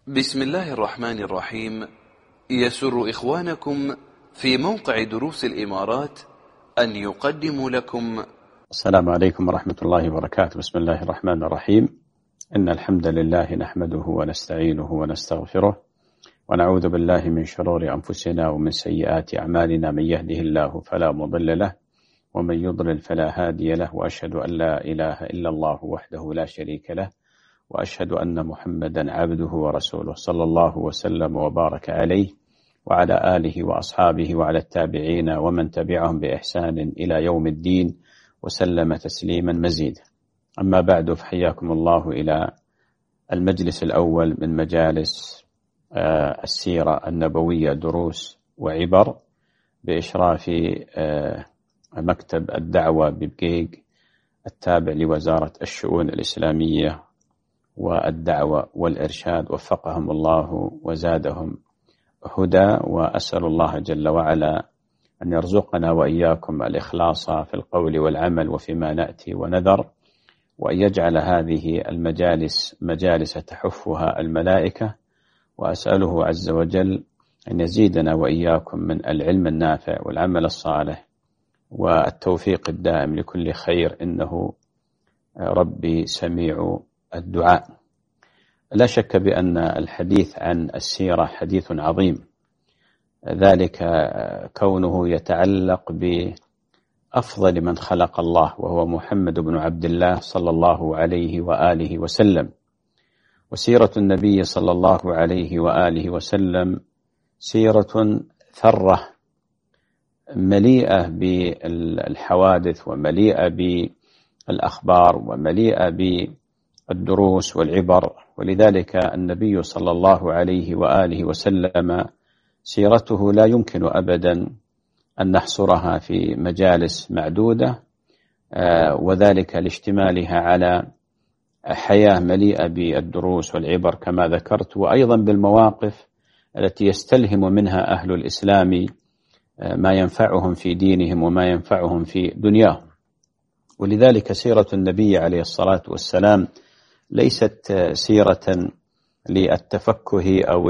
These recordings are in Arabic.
بسم الله الرحمن الرحيم. يسر إخوانكم في موقع دروس الإمارات أن يقدموا لكم السلام عليكم ورحمة الله وبركاته. بسم الله الرحمن الرحيم. إن الحمد لله نحمده ونستعينه ونستغفره ونعوذ بالله من شرور أنفسنا ومن سيئات أعمالنا. من يهده الله فلا مضل له ومن يضلل فلا هادي له، وأشهد أن لا إله إلا الله وحده لا شريك له، وأشهد أن محمدا عبده ورسوله، صلى الله وسلم وبارك عليه وعلى آله وأصحابه وعلى التابعين ومن تبعهم بإحسان إلى يوم الدين وسلم تسليما مزيدا. أما بعد، فحياكم الله إلى المجلس الأول من مجالس السيرة النبوية، دروس وعبر، بإشراف مكتب الدعوة ببقيق التابع لوزارة الشؤون الإسلامية والدعوة والإرشاد، وفقهم الله وزادهم هدى. وأسأل الله جل وعلا أن يرزقنا وإياكم الإخلاص في القول والعمل وفيما نأتي ونذر، وأن يجعل هذه المجالس مجالس تحفها الملائكة. وأسأله عز وجل أن يزيدنا وإياكم من العلم النافع والعمل الصالح والتوفيق الدائم لكل خير، إنه ربي سميع الدعاء. لا شك بأن الحديث عن السيرة حديث عظيم، ذلك كونه يتعلق بأفضل من خلق الله، وهو محمد بن عبد الله صلى الله عليه وآله وسلم. وسيرة النبي صلى الله عليه وآله وسلم سيرة ثرة مليئة بالحوادث ومليئة بالأخبار ومليئة بالدروس والعبر. ولذلك النبي صلى الله عليه وآله وسلم سيرته لا يمكن أبدا أن نحصرها في مجالس معدودة، وذلك لاشتمالها على حياة مليئة بالدروس والعبر كما ذكرت، وأيضا بالمواقف التي يستلهم منها أهل الإسلام ما ينفعهم في دينهم وما ينفعهم في دنياهم. ولذلك سيرة النبي عليه الصلاة والسلام ليست سيرة للتفكه أو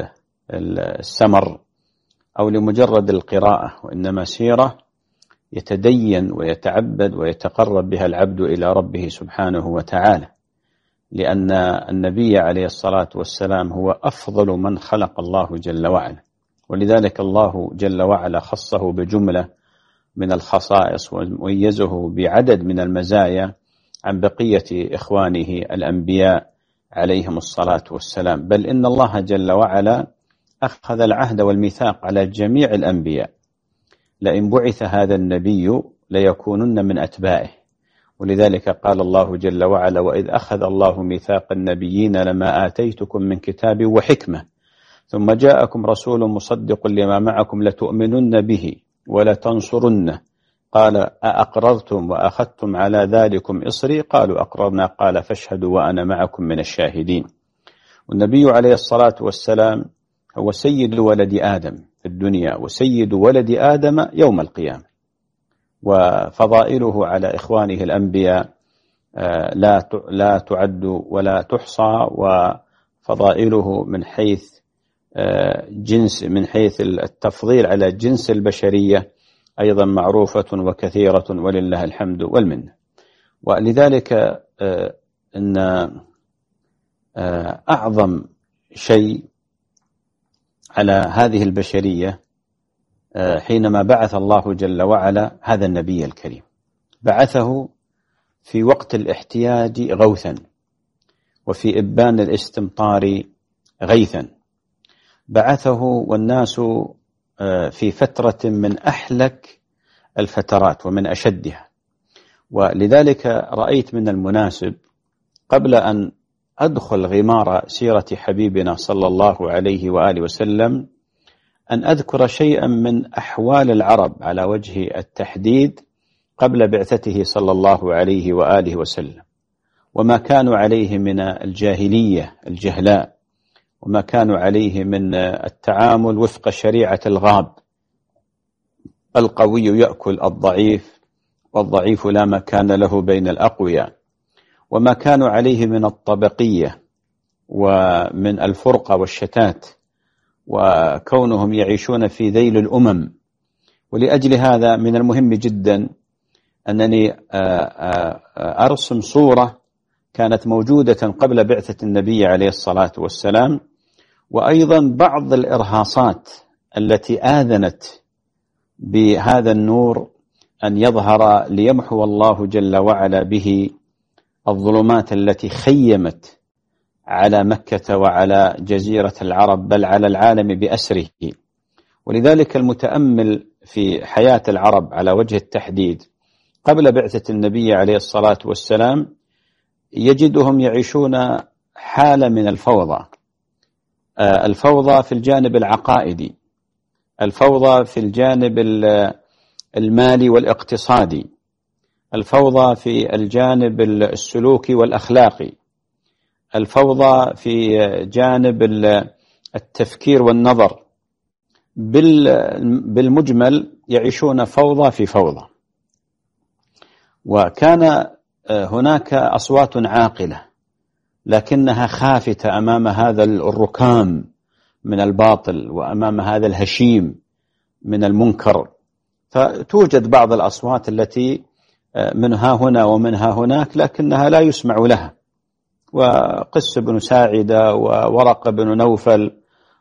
السمر أو لمجرد القراءة، وإنما سيرة يتدين ويتعبد ويتقرب بها العبد إلى ربه سبحانه وتعالى، لأن النبي عليه الصلاة والسلام هو أفضل من خلق الله جل وعلا. ولذلك الله جل وعلا خصه بجملة من الخصائص وميزه بعدد من المزايا عن بقية إخوانه الأنبياء عليهم الصلاة والسلام. بل إن الله جل وعلا أخذ العهد والميثاق على جميع الأنبياء، لئن بعث هذا النبي ليكونن من أتباعه. ولذلك قال الله جل وعلا: وإذ أخذ الله ميثاق النبيين لما آتيتكم من كتاب وحكمة ثم جاءكم رسول مصدق لما معكم لتؤمنن به ولتنصرنه قال أأقررتم وأخذتم على ذلكم إصري قالوا أقررنا قال فاشهدوا وأنا معكم من الشاهدين. والنبي عليه الصلاة والسلام هو سيد ولد آدم في الدنيا وسيد ولد آدم يوم القيامة، وفضائله على إخوانه الأنبياء لا تعد ولا تحصى. وفضائله من حيث من حيث التفضيل على جنس البشرية أيضا معروفة وكثيرة، ولله الحمد والمنة. ولذلك إن أعظم شيء على هذه البشرية حينما بعث الله جل وعلا هذا النبي الكريم، بعثه في وقت الاحتياج غوثا، وفي إبان الاستمطار غيثا. بعثه والناس في فترة من أحلك الفترات ومن أشدها. ولذلك رأيت من المناسب قبل أن أدخل غمار سيرة حبيبنا صلى الله عليه وآله وسلم أن أذكر شيئا من أحوال العرب على وجه التحديد قبل بعثته صلى الله عليه وآله وسلم، وما كانوا عليه من الجاهلية الجهلاء، وما كانوا عليه من التعامل وفق شريعة الغاب، القوي يأكل الضعيف والضعيف لا مكان له بين الأقوياء، وما كانوا عليه من الطبقية ومن الفرقة والشتات، وكونهم يعيشون في ذيل الأمم. ولأجل هذا من المهم جدا أنني أرسم صورة كانت موجودة قبل بعثة النبي عليه الصلاة والسلام، وأيضا بعض الإرهاصات التي آذنت بهذا النور أن يظهر ليمحو الله جل وعلا به الظلمات التي خيمت على مكة وعلى جزيرة العرب، بل على العالم بأسره. ولذلك المتأمل في حياة العرب على وجه التحديد قبل بعثة النبي عليه الصلاة والسلام يجدهم يعيشون حالة من الفوضى، الفوضى في الجانب العقائدي، الفوضى في الجانب المالي والاقتصادي، الفوضى في الجانب السلوكي والأخلاقي، الفوضى في جانب التفكير والنظر. بالمجمل يعيشون فوضى في فوضى. وكان هناك أصوات عاقلة لكنها خافتة أمام هذا الركام من الباطل وأمام هذا الهشيم من المنكر. فتوجد بعض الأصوات التي منها هنا ومنها هناك لكنها لا يسمع لها، وقس بن ساعدة وورق بن نوفل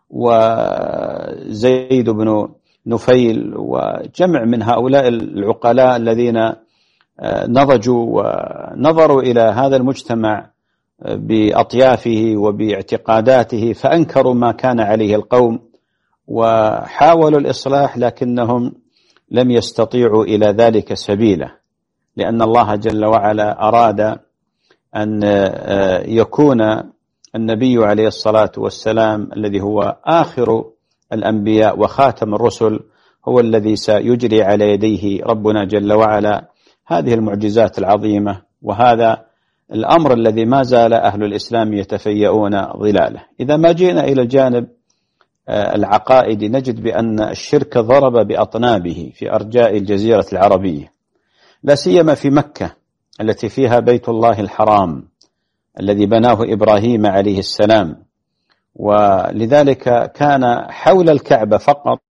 وزيد بن نفيل وجمع من هؤلاء العقلاء الذين نضجوا ونظروا إلى هذا المجتمع بأطيافه وباعتقاداته، فأنكروا ما كان عليه القوم وحاولوا الإصلاح لكنهم لم يستطيعوا إلى ذلك سبيلا، لأن الله جل وعلا أراد أن يكون النبي عليه الصلاة والسلام الذي هو آخر الأنبياء وخاتم الرسل هو الذي سيجري على يديه ربنا جل وعلا هذه المعجزات العظيمة، وهذا الأمر الذي ما زال أهل الإسلام يتفيئون ظلاله. إذا ما جئنا إلى الجانب العقائدي نجد بأن الشرك ضرب بأطنابه في أرجاء الجزيرة العربية، لا سيما في مكة التي فيها بيت الله الحرام الذي بناه إبراهيم عليه السلام. ولذلك كان حول الكعبة فقط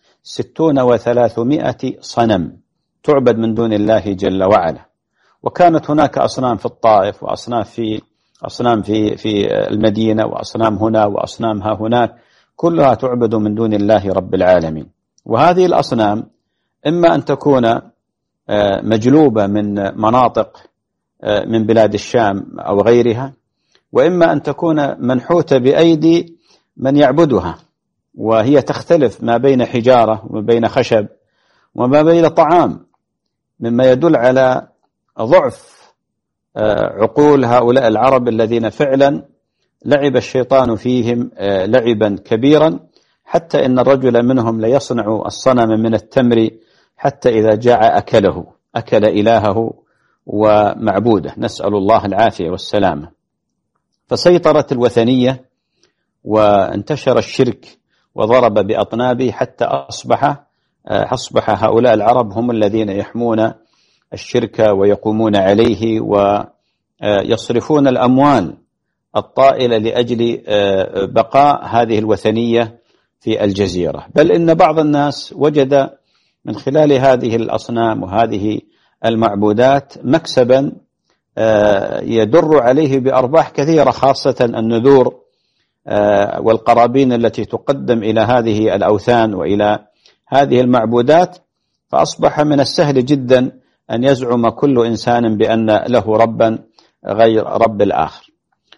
600 صنم تعبد من دون الله جل وعلا، وكانت هناك أصنام في الطائف وأصنام في المدينة وأصنام هنا وأصنام ها هناك، كلها تعبد من دون الله رب العالمين. وهذه الأصنام إما أن تكون مجلوبة من مناطق من بلاد الشام أو غيرها، وإما أن تكون منحوتة بأيدي من يعبدها، وهي تختلف ما بين حجارة وما بين خشب وما بين طعام، مما يدل على ضعف عقول هؤلاء العرب الذين فعلا لعب الشيطان فيهم لعبا كبيرا، حتى إن الرجل منهم ليصنع الصنم من التمر حتى إذا جاع أكل إلهه ومعبوده، نسأل الله العافية والسلامة. فسيطرت الوثنية وانتشر الشرك وضرب بأطنابه حتى أصبح هؤلاء العرب هم الذين يحمون الشرك ويقومون عليه ويصرفون الأموال الطائلة لأجل بقاء هذه الوثنية في الجزيرة. بل إن بعض الناس وجد من خلال هذه الأصنام وهذه المعبودات مكسبا يدر عليه بأرباح كثيرة، خاصة النذور والقرابين التي تقدم إلى هذه الأوثان وإلى هذه المعبودات. فأصبح من السهل جدا أن يزعم كل إنسان بأن له ربا غير رب الآخر.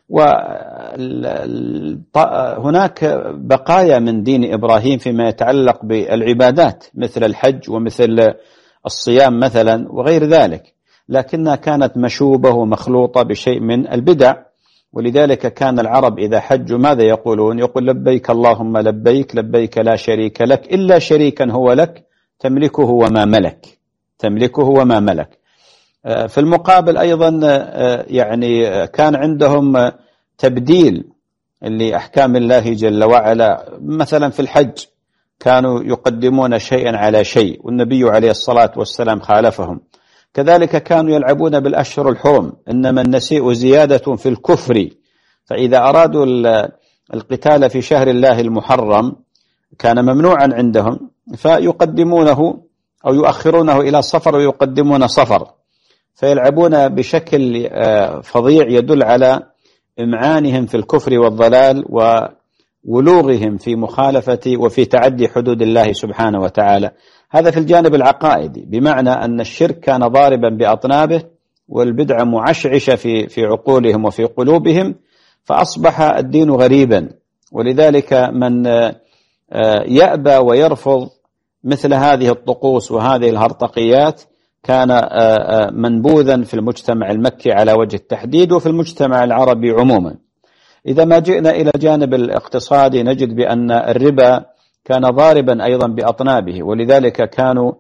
وهناك بقايا من دين إبراهيم فيما يتعلق بالعبادات مثل الحج ومثل الصيام مثلا وغير ذلك، لكنها كانت مشوبة ومخلوطة بشيء من البدع. ولذلك كان العرب إذا حجوا ماذا يقولون؟ يقول لبيك اللهم لبيك، لبيك لا شريك لك إلا شريكا هو لك تملكه وما ملك. في المقابل أيضا يعني كان عندهم تبديل لأحكام الله جل وعلا، مثلا في الحج كانوا يقدمون شيئا على شيء والنبي عليه الصلاة والسلام خالفهم. كذلك كانوا يلعبون بالأشهر الحرم، إنما النسيء زيادة في الكفر فإذا أرادوا القتال في شهر الله المحرم كان ممنوعا عندهم، فيقدمونه أو يؤخرونه إلى صفر ويقدمون صفر، فيلعبون بشكل فظيع يدل على إمعانهم في الكفر والضلال وولوغهم في مخالفة وفي تعدي حدود الله سبحانه وتعالى. هذا في الجانب العقائدي، بمعنى أن الشرك كان ضاربا بأطنابه والبدعة معشعشة في عقولهم وفي قلوبهم، فأصبح الدين غريبا. ولذلك من يأبى ويرفض مثل هذه الطقوس وهذه الهرطقيات كان منبوذا في المجتمع المكي على وجه التحديد وفي المجتمع العربي عموما. إذا ما جئنا إلى جانب الاقتصادي نجد بأن الربا كان ضاربا أيضا بأطنابه، ولذلك كانوا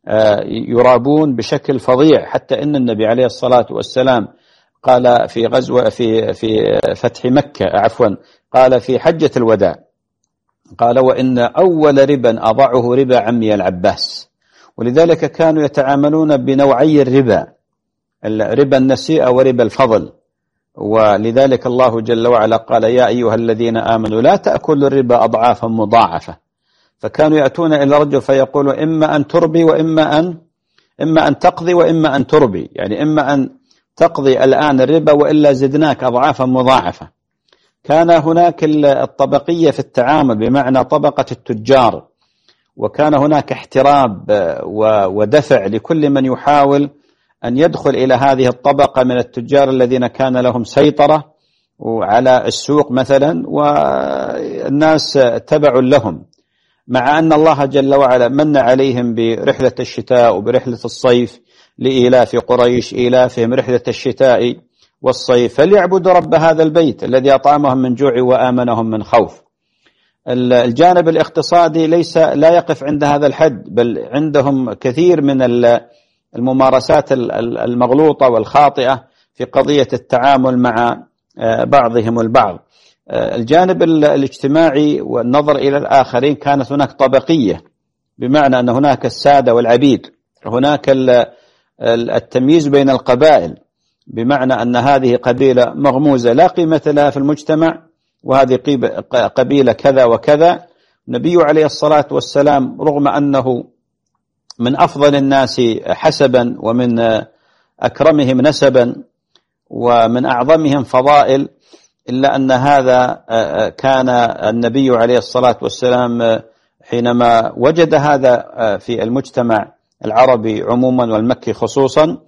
يرابون بشكل فظيع، حتى إن النبي عليه الصلاة والسلام قال في غزوة في فتح مكة قال في حجة الوداع، قال: وإن أول ربا أضعه ربا عمي العباس. ولذلك كانوا يتعاملون بنوعي الربا، ربا النسيئة وربا الفضل. ولذلك الله جل وعلا قال: يا أيها الذين آمنوا لا تأكلوا الربا أضعافا مضاعفة. فكانوا يأتون إلى الرجل فيقولوا: إما أن تربي إما أن تقضي وإما أن تربي، يعني إما أن تقضي الآن الربا وإلا زدناك أضعافا مضاعفة. كان هناك الطبقية في التعامل، بمعنى طبقة التجار، وكان هناك احتراب ودفع لكل من يحاول أن يدخل إلى هذه الطبقة من التجار الذين كان لهم سيطرة على السوق مثلا، والناس تبع لهم، مع أن الله جل وعلا من عليهم برحلة الشتاء وبرحلة الصيف لإيلاف قريش إيلافهم رحلة الشتاء والصيف، فليعبدوا رب هذا البيت الذي أطعمهم من جوع وآمنهم من خوف. الجانب الاقتصادي لا يقف عند هذا الحد، بل عندهم كثير من الممارسات المغلوطة والخاطئة في قضية التعامل مع بعضهم البعض. الجانب الاجتماعي والنظر إلى الآخرين كانت هناك طبقية، بمعنى أن هناك السادة والعبيد، هناك التمييز بين القبائل، بمعنى أن هذه قبيلة مغموزة لا قيمة لها في المجتمع، وهذه قبيلة كذا وكذا. النبي عليه الصلاة والسلام رغم أنه من أفضل الناس حسبا ومن أكرمهم نسبا ومن أعظمهم فضائل، إلا أن هذا كان النبي عليه الصلاة والسلام حينما وجد هذا في المجتمع العربي عموما والمكي خصوصا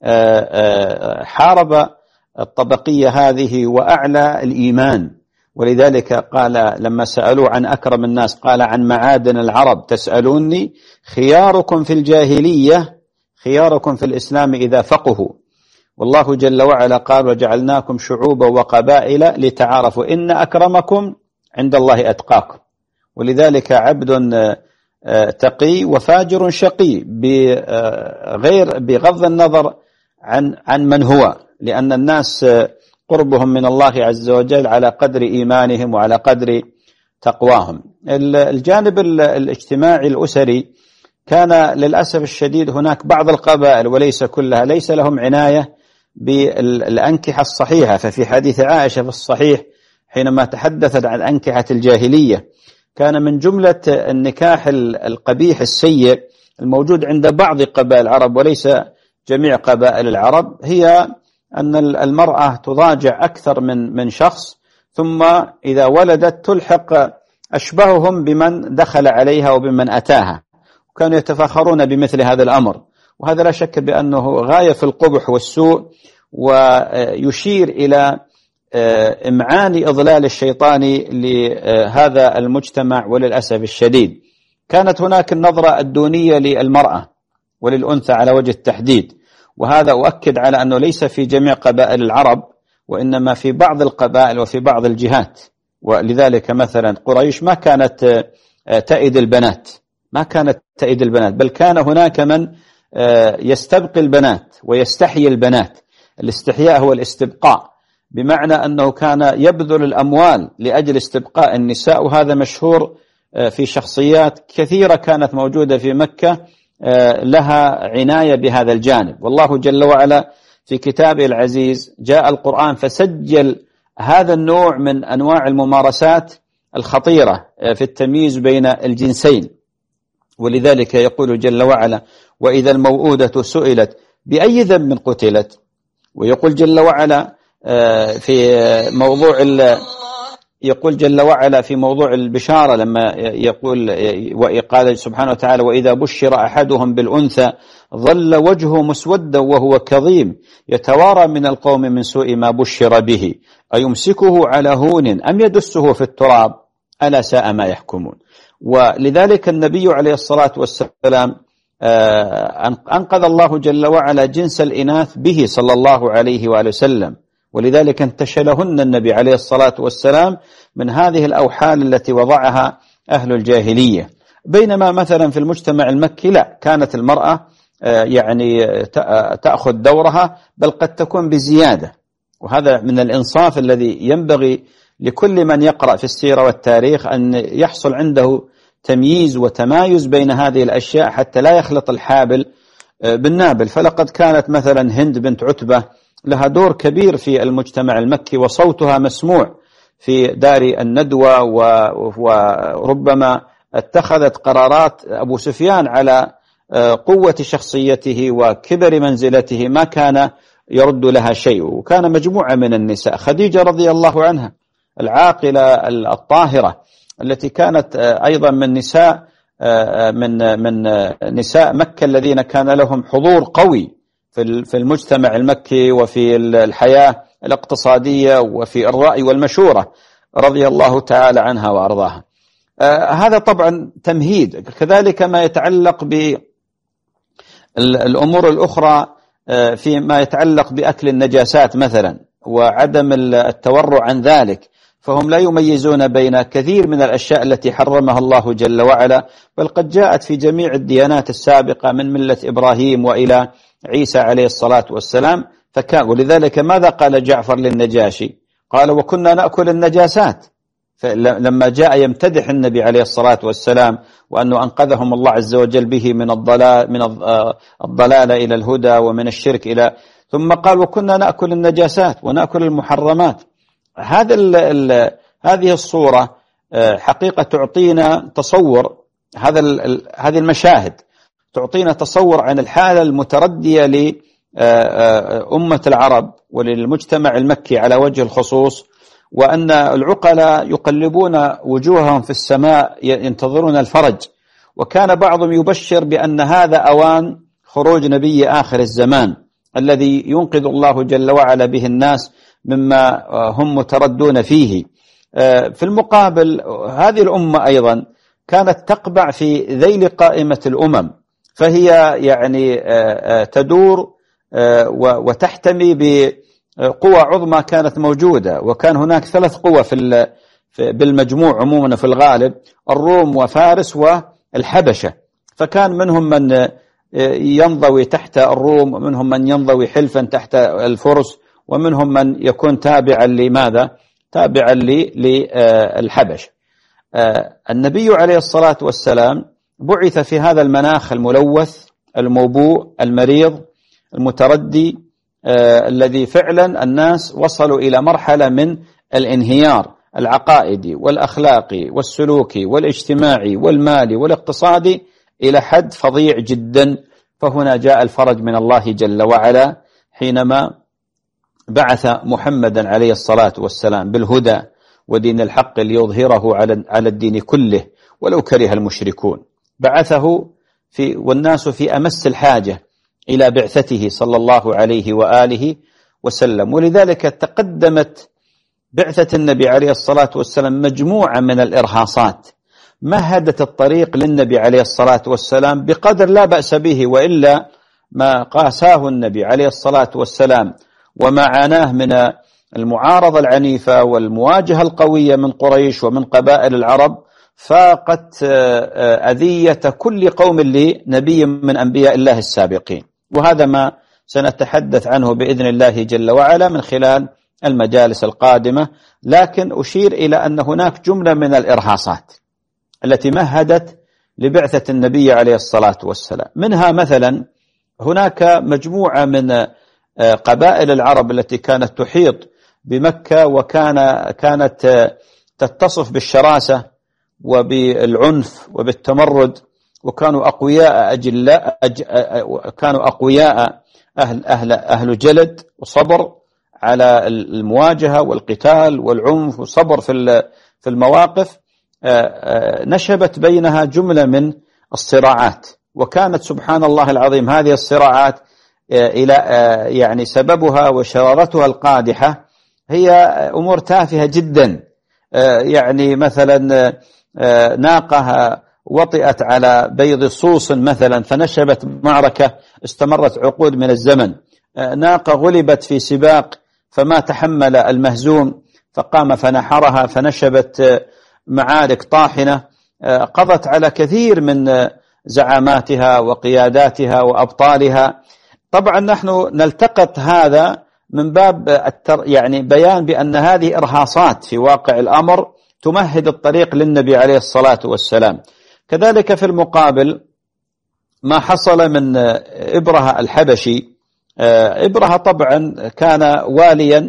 حارب الطبقية هذه وأعلى الإيمان. ولذلك قال لما سألوا عن أكرم الناس قال: عن معادن العرب تسألوني، خياركم في الجاهلية خياركم في الإسلام إذا فقهوا. والله جل وعلا قال: وجعلناكم شعوبا وقبائل لتعارفوا إن أكرمكم عند الله أتقاكم. ولذلك عبد تقي وفاجر شقي بغض النظر عن من هو، لأن الناس قربهم من الله عز وجل على قدر إيمانهم وعلى قدر تقواهم. الجانب الاجتماعي الأسري كان للأسف الشديد هناك بعض القبائل وليس كلها ليس لهم عناية بالأنكحة الصحيحة. ففي حديث عائشة في الصحيح حينما تحدثت عن أنكحة الجاهلية كان من جملة النكاح القبيح السيء الموجود عند بعض قبائل العرب وليس جميع قبائل العرب، هي أن المرأة تضاجع أكثر من شخص، ثم إذا ولدت تلحق أشبههم بمن دخل عليها وبمن أتاها، وكانوا يتفاخرون بمثل هذا الأمر. وهذا لا شك بأنه غاية في القبح والسوء، ويشير إلى إمعان إضلال الشيطان لهذا المجتمع. وللأسف الشديد كانت هناك النظرة الدونية للمرأة وللأنثى على وجه التحديد، وهذا أؤكد على أنه ليس في جميع قبائل العرب، وإنما في بعض القبائل وفي بعض الجهات. ولذلك مثلا قريش ما كانت تئد البنات، بل كان هناك من يستبقي البنات ويستحيي البنات. الاستحياء هو الاستبقاء، بمعنى أنه كان يبذل الأموال لأجل استبقاء النساء، وهذا مشهور في شخصيات كثيرة كانت موجودة في مكة لها عناية بهذا الجانب. والله جل وعلا في كتابه العزيز جاء القرآن فسجل هذا النوع من أنواع الممارسات الخطيرة في التمييز بين الجنسين. ولذلك يقول جل وعلا: وإذا الموءودة سئلت بأي ذنب قتلت. ويقول جل وعلا يقول جل وعلا في موضوع البشارة لما يقول وقال سبحانه وتعالى: وإذا بشر أحدهم بالأنثى ظل وجهه مسودا وهو كظيم يتوارى من القوم من سوء ما بشر به أيمسكه على هون أم يدسه في التراب ألا ساء ما يحكمون. ولذلك النبي عليه الصلاة والسلام أنقذ الله جل وعلا جنس الإناث به صلى الله عليه وآله وسلم، ولذلك انتشلهن النبي عليه الصلاة والسلام من هذه الأوحال التي وضعها أهل الجاهلية. بينما مثلا في المجتمع المكي لا، كانت المرأة يعني تأخذ دورها، بل قد تكون بزيادة. وهذا من الإنصاف الذي ينبغي لكل من يقرأ في السيرة والتاريخ أن يحصل عنده تمييز وتمايز بين هذه الأشياء حتى لا يخلط الحابل بالنابل. فلقد كانت مثلا هند بنت عتبة لها دور كبير في المجتمع المكي، وصوتها مسموع في دار الندوة، وربما اتخذت قرارات أبو سفيان على قوة شخصيته وكبر منزلته ما كان يرد لها شيء. وكان مجموعة من النساء، خديجة رضي الله عنها العاقلة الطاهرة التي كانت أيضا من نساء مكة الذين كان لهم حضور قوي في المجتمع المكي وفي الحياة الاقتصادية وفي الرأي والمشورة، رضي الله تعالى عنها وأرضاها. هذا طبعا تمهيد. كذلك ما يتعلق بالأمور الأخرى فيما يتعلق بأكل النجاسات مثلا وعدم التورع عن ذلك، فهم لا يميزون بين كثير من الأشياء التي حرمها الله جل وعلا، بل قد جاءت في جميع الديانات السابقة من ملة إبراهيم وإلى عيسى عليه الصلاة والسلام. ولذلك ماذا قال جعفر للنجاشي؟ قال: وكنا نأكل النجاسات. لما جاء يمتدح النبي عليه الصلاة والسلام وأنه أنقذهم الله عز وجل به من الضلال إلى الهدى ومن الشرك إلى، ثم قال: وكنا نأكل النجاسات ونأكل المحرمات. هذه الصورة حقيقة تعطينا تصور، هذه المشاهد تعطينا تصور عن الحالة المتردية لأمة العرب وللمجتمع المكي على وجه الخصوص، وأن العقلاء يقلبون وجوههم في السماء ينتظرون الفرج. وكان بعضهم يبشر بأن هذا أوان خروج نبي آخر الزمان الذي ينقذ الله جل وعلا به الناس مما هم متردون فيه. في المقابل هذه الأمة أيضا كانت تقبع في ذيل قائمة الأمم، فهي يعني تدور وتحتمي بقوى عظمى كانت موجودة. وكان هناك 3 قوى بالمجموع عموما في الغالب: الروم وفارس والحبشة. فكان منهم من ينضوي تحت الروم، ومنهم من ينضوي حلفا تحت الفرس، ومنهم من يكون تابعا لماذا؟ تابعا للحبش. النبي عليه الصلاة والسلام بعث في هذا المناخ الملوث الموبوء المريض المتردي، الذي فعلا الناس وصلوا إلى مرحلة من الانهيار العقائدي والأخلاقي والسلوكي والاجتماعي والمالي والاقتصادي إلى حد فظيع جدا. فهنا جاء الفرج من الله جل وعلا حينما بعث محمدا عليه الصلاة والسلام بالهدى ودين الحق ليظهره على الدين كله ولو كره المشركون. بعثه والناس في أمس الحاجة إلى بعثته صلى الله عليه وآله وسلم. ولذلك تقدمت بعثة النبي عليه الصلاة والسلام مجموعة من الإرهاصات مهدت الطريق للنبي عليه الصلاة والسلام بقدر لا بأس به، وإلا ما قاساه النبي عليه الصلاة والسلام وما عاناه من المعارضة العنيفة والمواجهة القوية من قريش ومن قبائل العرب فاقت أذية كل قوم لنبي من أنبياء الله السابقين. وهذا ما سنتحدث عنه بإذن الله جل وعلا من خلال المجالس القادمة. لكن أشير إلى أن هناك جملة من الإرهاصات التي مهدت لبعثة النبي عليه الصلاة والسلام. منها مثلا هناك مجموعة من قبائل العرب التي كانت تحيط بمكة، كانت تتصف بالشراسة وبالعنف وبالتمرد، وكانوا أقوياء أجلاء، كانوا أقوياء أهل جلد وصبر على المواجهة والقتال والعنف وصبر في المواقف. نشبت بينها جملة من الصراعات، وكانت سبحان الله العظيم هذه الصراعات إلى يعني سببها وشرارتها القادحة هي أمور تافهة جدا. يعني مثلا ناقة وطئت على بيض صوص مثلا فنشبت معركة استمرت عقود من الزمن، ناقة غلبت في سباق فما تحمل المهزوم فقام فنحرها فنشبت معارك طاحنة قضت على كثير من زعاماتها وقياداتها وأبطالها. طبعا نحن نلتقط هذا من باب يعني بيان بأن هذه إرهاصات في واقع الأمر تمهد الطريق للنبي عليه الصلاة والسلام. كذلك في المقابل ما حصل من إبرهة الحبشي. إبرهة طبعا كان واليا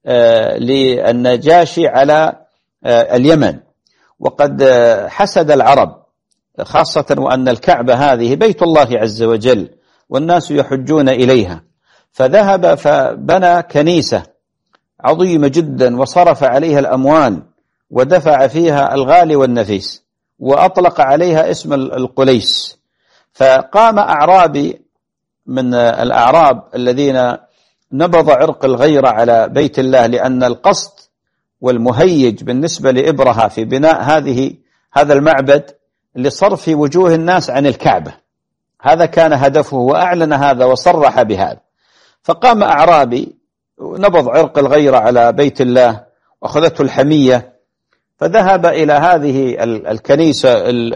للنجاشي على اليمن، وقد حسد العرب، خاصة وأن الكعبة هذه بيت الله عز وجل والناس يحجون إليها، فذهب فبنى كنيسة عظيمة جدا وصرف عليها الأموال ودفع فيها الغالي والنفيس وأطلق عليها اسم القليس. فقام أعرابي من الأعراب الذين نبض عرق الغيرة على بيت الله، لأن القصد والمهيج بالنسبة لإبرهة في بناء هذا المعبد لصرف وجوه الناس عن الكعبة، هذا كان هدفه وأعلن هذا وصرح بهذا. فقام أعرابي نبض عرق الغيرة على بيت الله وأخذته الحمية، فذهب إلى هذه الكنيسة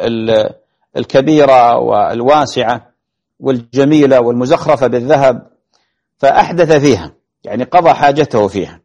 الكبيرة والواسعة والجميلة والمزخرفة بالذهب، فأحدث فيها، يعني قضى حاجته فيها.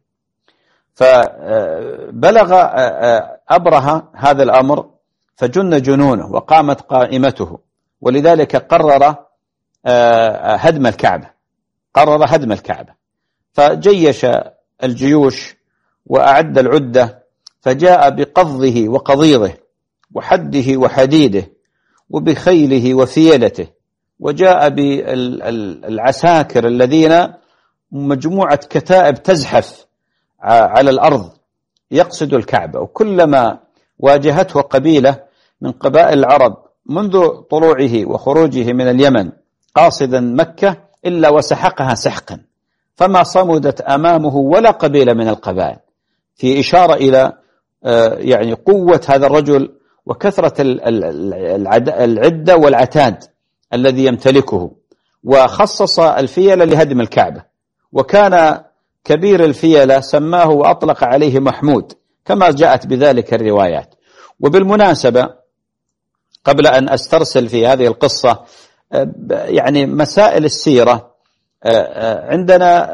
فبلغ أبرهة هذا الأمر فجن جنونه وقامت قائمته، ولذلك قرر هدم الكعبة، فجيش الجيوش وأعد العدة، فجاء بقضه وقضيضه وحده وحديده وبخيله وفيلته، وجاء بالعساكر الذين مجموعة كتائب تزحف على الأرض يقصد الكعبة. وكلما واجهته قبيلة من قبائل العرب منذ طلوعه وخروجه من اليمن قاصدا مكة إلا وسحقها سحقا، فما صمدت أمامه ولا قبيلة من القبائل، في إشارة إلى يعني قوة هذا الرجل وكثرة العدة والعتاد الذي يمتلكه. وخصص الفيلة لهدم الكعبة، وكان كبير الفيلة سماه وأطلق عليه محمود كما جاءت بذلك الروايات. وبالمناسبة قبل أن أسترسل في هذه القصة، يعني مسائل السيرة عندنا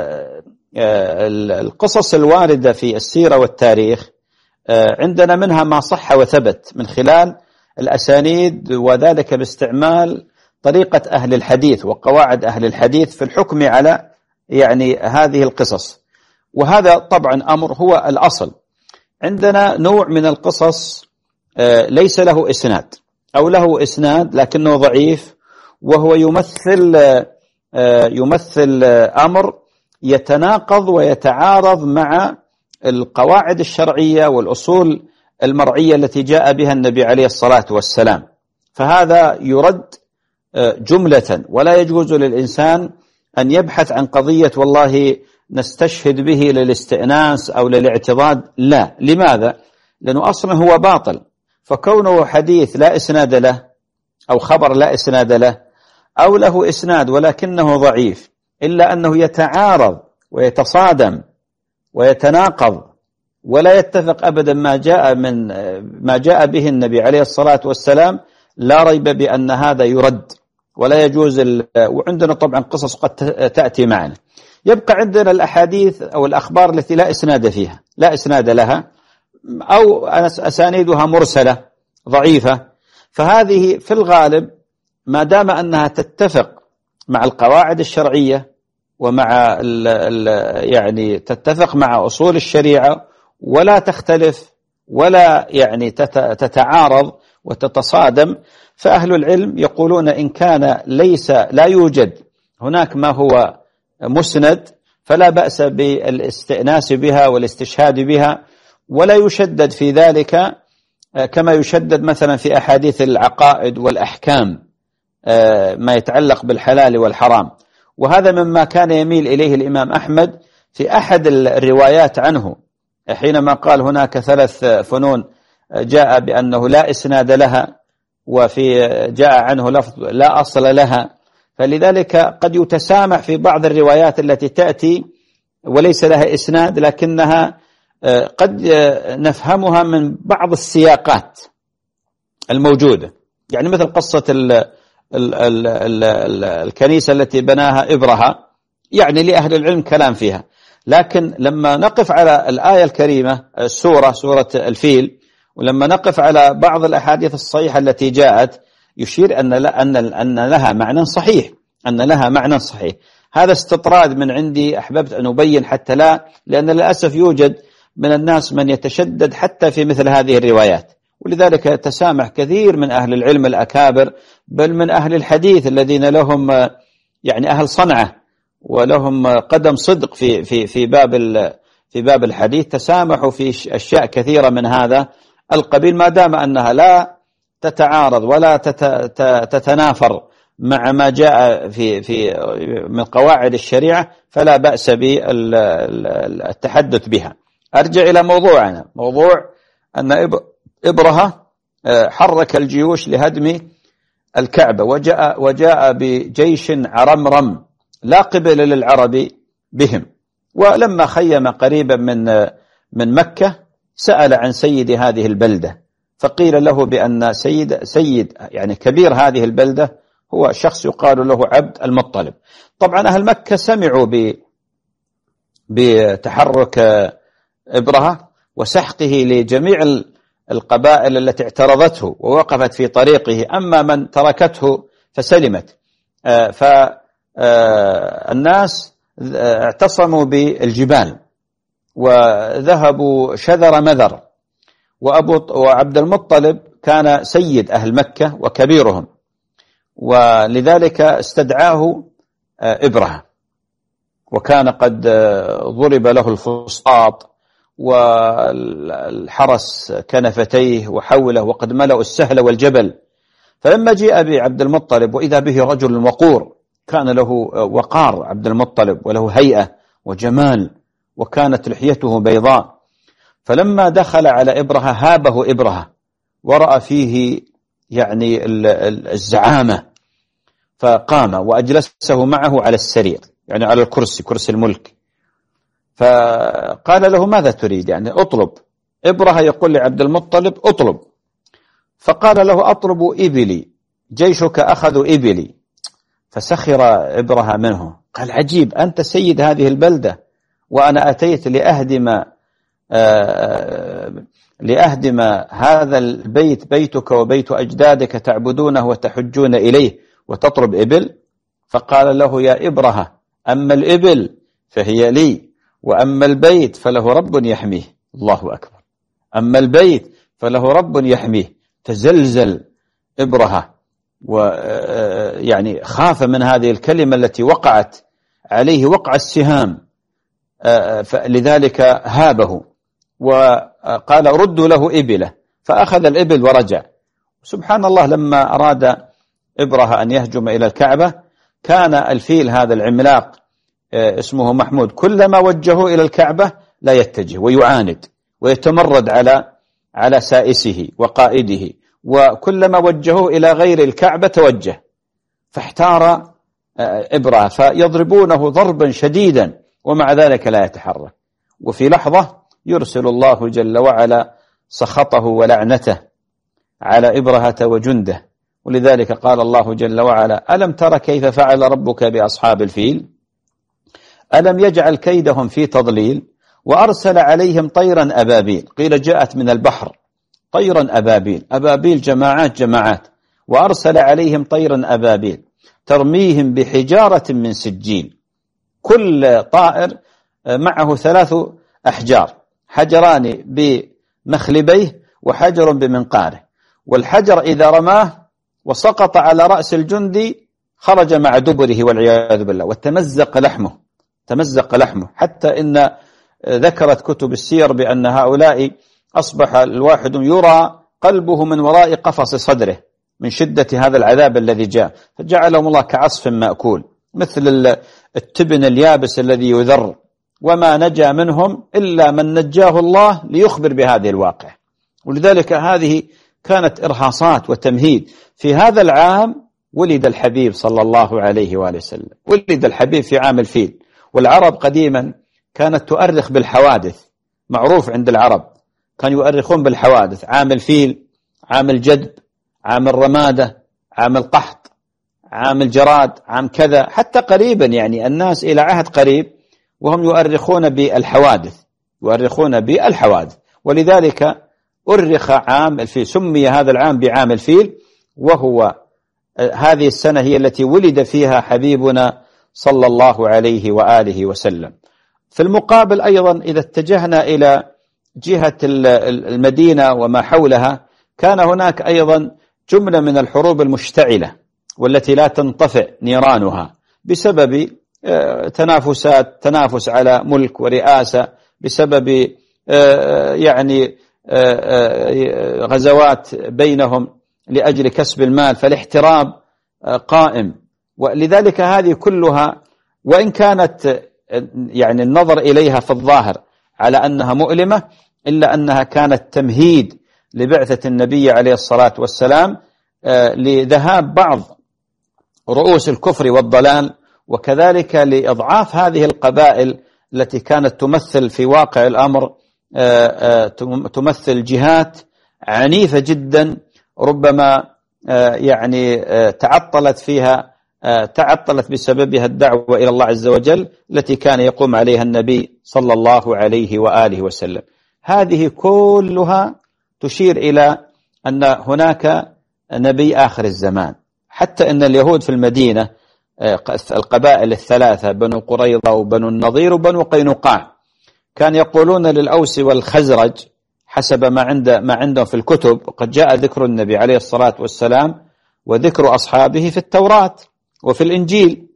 القصص الواردة في السيرة والتاريخ عندنا منها ما صح وثبت من خلال الأسانيد، وذلك باستعمال طريقة أهل الحديث وقواعد أهل الحديث في الحكم على يعني هذه القصص. وهذا طبعا أمر هو الأصل. عندنا نوع من القصص ليس له إسناد أو له إسناد لكنه ضعيف، وهو يمثل أمر يتناقض ويتعارض مع القواعد الشرعية والأصول المرعية التي جاء بها النبي عليه الصلاة والسلام، فهذا يرد جملة. ولا يجوز للإنسان أن يبحث عن قضية والله نستشهد به للاستئناس أو للاعتضاد، لا. لماذا؟ لأنه أصلا هو باطل، فكونه حديث لا إسناد له أو خبر لا إسناد له أو له إسناد ولكنه ضعيف، إلا أنه يتعارض ويتصادم ويتناقض ولا يتفق أبدا ما جاء به النبي عليه الصلاة والسلام، لا ريب بأن هذا يرد ولا يجوز. وعندنا طبعا قصص قد تأتي معنا. يبقى عندنا الأحاديث أو الأخبار التي لا إسناد فيها، لا إسناد لها أو أسانيدها مرسلة ضعيفة، فهذه في الغالب ما دام أنها تتفق مع القواعد الشرعية ومع يعني تتفق مع أصول الشريعة ولا تختلف ولا يعني تتعارض وتتصادم، فأهل العلم يقولون إن كان لا يوجد هناك ما هو مسند فلا بأس بالاستئناس بها والاستشهاد بها، ولا يشدد في ذلك كما يشدد مثلا في أحاديث العقائد والأحكام ما يتعلق بالحلال والحرام. وهذا مما كان يميل إليه الإمام أحمد في أحد الروايات عنه حينما قال هناك 3 فنون جاء بأنه لا إسناد لها، وفي جاء عنه لفظ لا أصل لها، فلذلك قد يتسامح في بعض الروايات التي تأتي وليس لها إسناد لكنها قد نفهمها من بعض السياقات الموجودة، يعني مثل قصة الكنيسة التي بناها إبرهة، يعني لأهل العلم كلام فيها، لكن لما نقف على الآية الكريمة سورة الفيل، ولما نقف على بعض الأحاديث الصحيحة التي جاءت يشير أن لها معنى صحيح، هذا استطراد من عندي أحببت أن أبين حتى لأن للأسف يوجد من الناس من يتشدد حتى في مثل هذه الروايات، ولذلك يتسامح كثير من أهل العلم الأكابر بل من أهل الحديث الذين لهم يعني أهل صنعة ولهم قدم صدق في باب الحديث، تسامحوا في أشياء كثيرة من هذا القبيل ما دام أنها لا تتعارض ولا تتنافر مع ما جاء في من قواعد الشريعة، فلا بأس بالتحدث بها. أرجع إلى موضوعنا، موضوع أن إبرهة حرك الجيوش لهدم الكعبة وجاء بجيش عرمرم لا قبل للعرب بهم، ولما خيم قريبا من مكة سأل عن سيد هذه البلدة، فقيل له بأن سيد يعني كبير هذه البلدة هو شخص يقال له عبد المطلب. طبعا أهل مكة سمعوا بتحرك إبرهة وسحقه لجميع القبائل التي اعترضته ووقفت في طريقه، أما من تركته فسلمت. فالناس اعتصموا بالجبال وذهبوا شذر مذر، وعبد المطلب كان سيد أهل مكة وكبيرهم، ولذلك استدعاه إبرهة، وكان قد ضرب له الفسطاط والحرس كنفتيه وحوله وقد ملأوا السهل والجبل. فلما جاء بعبد المطلب وإذا به رجل وقور، كان له وقار عبد المطلب وله هيئة وجمال وكانت لحيته بيضاء، فلما دخل على إبرهة هابه إبرهة ورأى فيه يعني الزعامة، فقام وأجلسه معه على السرير يعني على الكرسي، كرسي الملك، فقال له ماذا تريد يعني أطلب. إبرهة يقول لعبد المطلب أطلب، فقال له أطلب إبلي، جيشك أخذوا إبلي. فسخر إبرهة منه، قال عجيب، أنت سيد هذه البلدة وأنا أتيت لأهدم هذا البيت، بيتك وبيت أجدادك تعبدونه وتحجون إليه وتطلب إبل؟ فقال له يا إبرهة أما الإبل فهي لي، وأما البيت فله رب يحميه. الله أكبر، أما البيت فله رب يحميه. تزلزل إبرهة ويعني خاف من هذه الكلمة التي وقعت عليه وقع السهام، فلذلك هابه وقال ردوا له إبله، فأخذ الإبل ورجع. سبحان الله، لما أراد إبرهة أن يهجم إلى الكعبة كان الفيل هذا العملاق اسمه محمود كلما وجهه إلى الكعبة لا يتجه ويعاند ويتمرد على سائسه وقائده، وكلما وجهه إلى غير الكعبة توجه، فاحتار إبرهة فيضربونه ضربا شديدا ومع ذلك لا يتحرك. وفي لحظة يرسل الله جل وعلا سخطه ولعنته على إبرهة وجنده، ولذلك قال الله جل وعلا ألم تر كيف فعل ربك بأصحاب الفيل ألم يجعل كيدهم في تضليل وأرسل عليهم طيرا أبابيل. قيل جاءت من البحر طيرا أبابيل، أبابيل جماعات، وأرسل عليهم طيرا أبابيل ترميهم بحجارة من سجيل. كل طائر معه 3 أحجار، حجران بمخلبيه وحجر بمنقاره، والحجر إذا رماه وسقط على رأس الجندي خرج مع دبره والعياذ بالله، وتمزق لحمه، حتى إن ذكرت كتب السير بأن هؤلاء أصبح الواحد يرى قلبه من وراء قفص صدره من شدة هذا العذاب الذي جاء، فجعلهم الله كعصف مأكول مثل التبن اليابس الذي يذر، وما نجا منهم إلا من نجاه الله ليخبر بهذه الواقع. ولذلك هذه كانت إرهاصات وتمهيد. في هذا العام ولد الحبيب صلى الله عليه وآله وسلم، ولد الحبيب في عام الفيل. والعرب قديما كانت تؤرخ بالحوادث، معروف عند العرب كانوا يؤرخون بالحوادث، عام الفيل، عام الجدب، عام الرمادة، عام القحط، عام الجراد، عام كذا، حتى قريبا يعني الناس إلى عهد قريب وهم يؤرخون بالحوادث، ولذلك أرخ عام الفيل، سمي هذا العام بعام الفيل، وهو هذه السنة هي التي ولد فيها حبيبنا صلى الله عليه وآله وسلم. في المقابل أيضا إذا اتجهنا إلى جهة المدينة وما حولها، كان هناك أيضا جملة من الحروب المشتعلة والتي لا تنطفئ نيرانها بسبب تنافس على ملك ورئاسة، بسبب يعني غزوات بينهم لأجل كسب المال، فالاحتراب قائم. ولذلك هذه كلها وإن كانت يعني النظر إليها في الظاهر على أنها مؤلمة، إلا أنها كانت تمهيد لبعثة النبي عليه الصلاة والسلام لذهاب بعض رؤوس الكفر والضلال، وكذلك لإضعاف هذه القبائل التي كانت تمثل في واقع الأمر تمثل جهات عنيفة جدا، ربما يعني تعطلت بسببها الدعوة إلى الله عز وجل التي كان يقوم عليها النبي صلى الله عليه وآله وسلم. هذه كلها تشير إلى أن هناك نبي آخر الزمان، حتى أن اليهود في المدينة القبائل ال3 بنو قريظة وبنو النضير وبنو قينقاع كان يقولون للأوس والخزرج حسب ما عندهم في الكتب، وقد جاء ذكر النبي عليه الصلاة والسلام وذكر أصحابه في التوراة وفي الإنجيل.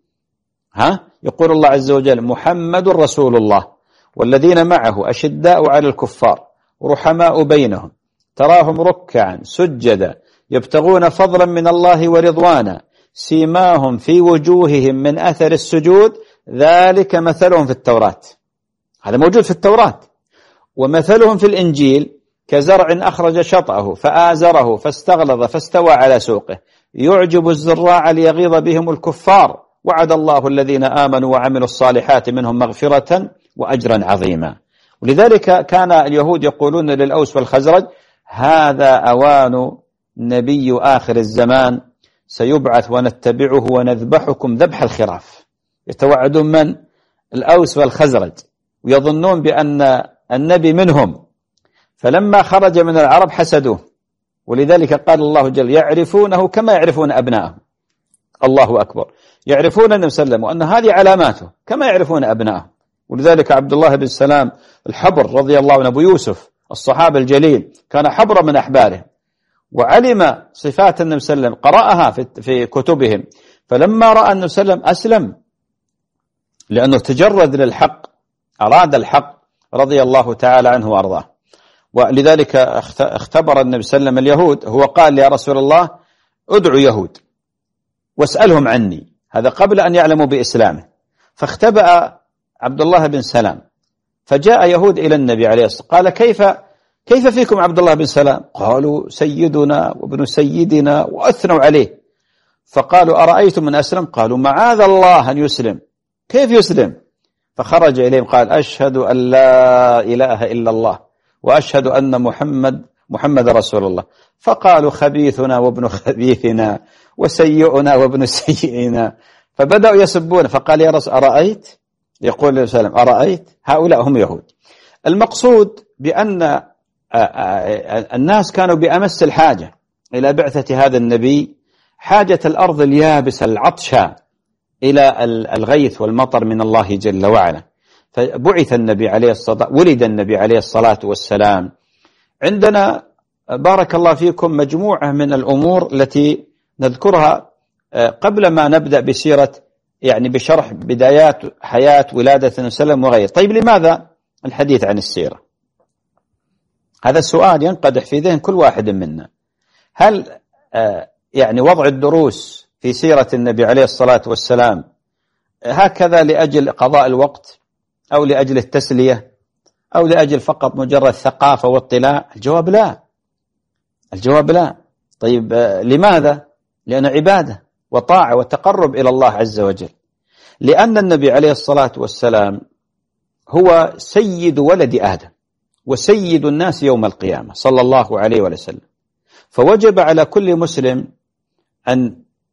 يقول الله عز وجل: محمد رسول الله والذين معه أشداء على الكفار رحماء بينهم تراهم ركعا سجدا يبتغون فضلا من الله ورضوانا سيماهم في وجوههم من أثر السجود ذلك مثلهم في التوراة. هذا موجود في التوراة. ومثلهم في الإنجيل كزرع أخرج شطأه فآزره فاستغلظ فاستوى على سوقه يعجب الزراع ليغيظ بهم الكفار وعد الله الذين آمنوا وعملوا الصالحات منهم مغفرة وأجرا عظيما. ولذلك كان اليهود يقولون للأوس والخزرج: هذا أوان نبي آخر الزمان سيبعث ونتبعه ونذبحكم ذبح الخراف. يتوعدون من؟ الأوس والخزرج، ويظنون بأن النبي منهم، فلما خرج من العرب حسدوه. ولذلك قال الله جل: يعرفونه كما يعرفون أبنائهم. الله أكبر، يعرفون النبي صلى الله عليه وسلم وأن هذه علاماته كما يعرفون أبنائهم. ولذلك عبد الله بن سلام الحبر رضي الله عنه أبو يوسف الصحابي الجليل كان حبر من أحباره، وعلم صفات النبي صلى الله عليه وسلم، قرأها في كتبهم، فلما رأى النبي صلى الله عليه وسلم أسلم لأنه تجرد للحق، أراد الحق رضي الله تعالى عنه وأرضاه. ولذلك اختبر النبي صلى الله عليه وسلم اليهود، هو قال: يا رسول الله ادعو يهود واسألهم عني، هذا قبل أن يعلموا بإسلامه. فاختبأ عبد الله بن سلام، فجاء يهود إلى النبي عليه الصلاة والسلام قال: كيف فيكم عبد الله بن سلام؟ قالوا: سيدنا وابن سيدنا، وأثنوا عليه. فقالوا: أرأيتم من أسلم؟ قالوا: معاذ الله أن يسلم. كيف يسلم؟ فخرج إليهم قال: أشهد أن لا إله إلا الله وأشهد أن محمد رسول الله. فقالوا: خبيثنا وابن خبيثنا وسيئنا وابن سيئنا. فبدأوا يسبون. فقال: يا رسول أرأيت؟ يقول النبي صلى الله عليه وسلم: أرأيت؟ هؤلاء هم يهود. المقصود بأن الناس كانوا بأمس الحاجة إلى بعثة هذا النبي، حاجة الأرض اليابسة العطشة إلى الغيث والمطر من الله جل وعلا. فبعث النبي عليه الصلاة، ولد النبي عليه الصلاة والسلام. عندنا بارك الله فيكم مجموعة من الأمور التي نذكرها قبل ما نبدأ بسيرة، يعني بشرح بدايات حياة ولادة النبي صلى الله عليه وسلم وغيره. طيب لماذا الحديث عن السيرة؟ هذا السؤال ينقدح في ذهن كل واحد منا. هل يعني وضع الدروس في سيرة النبي عليه الصلاة والسلام هكذا لأجل قضاء الوقت، أو لأجل التسلية، أو لأجل فقط مجرد ثقافة واطلاع؟ الجواب لا. الجواب لا. طيب لماذا؟ لأن عبادة وطاعة وتقرب إلى الله عز وجل. لأن النبي عليه الصلاة والسلام هو سيد ولد آدم وسيد الناس يوم القيامة صلى الله عليه وسلم. فوجب على كل مسلم أن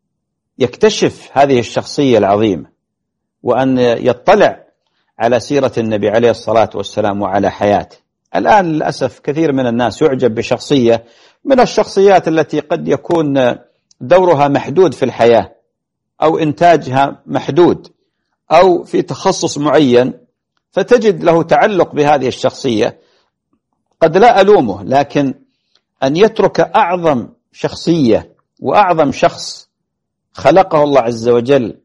يكتشف هذه الشخصية العظيمة، وأن يطلع على سيرة النبي عليه الصلاة والسلام وعلى حياته. الآن للأسف كثير من الناس يعجب بشخصية من الشخصيات التي قد يكون دورها محدود في الحياة، أو إنتاجها محدود، أو في تخصص معين، فتجد له تعلق بهذه الشخصية. قد لا ألومه، لكن أن يترك أعظم شخصية وأعظم شخص خلقه الله عز وجل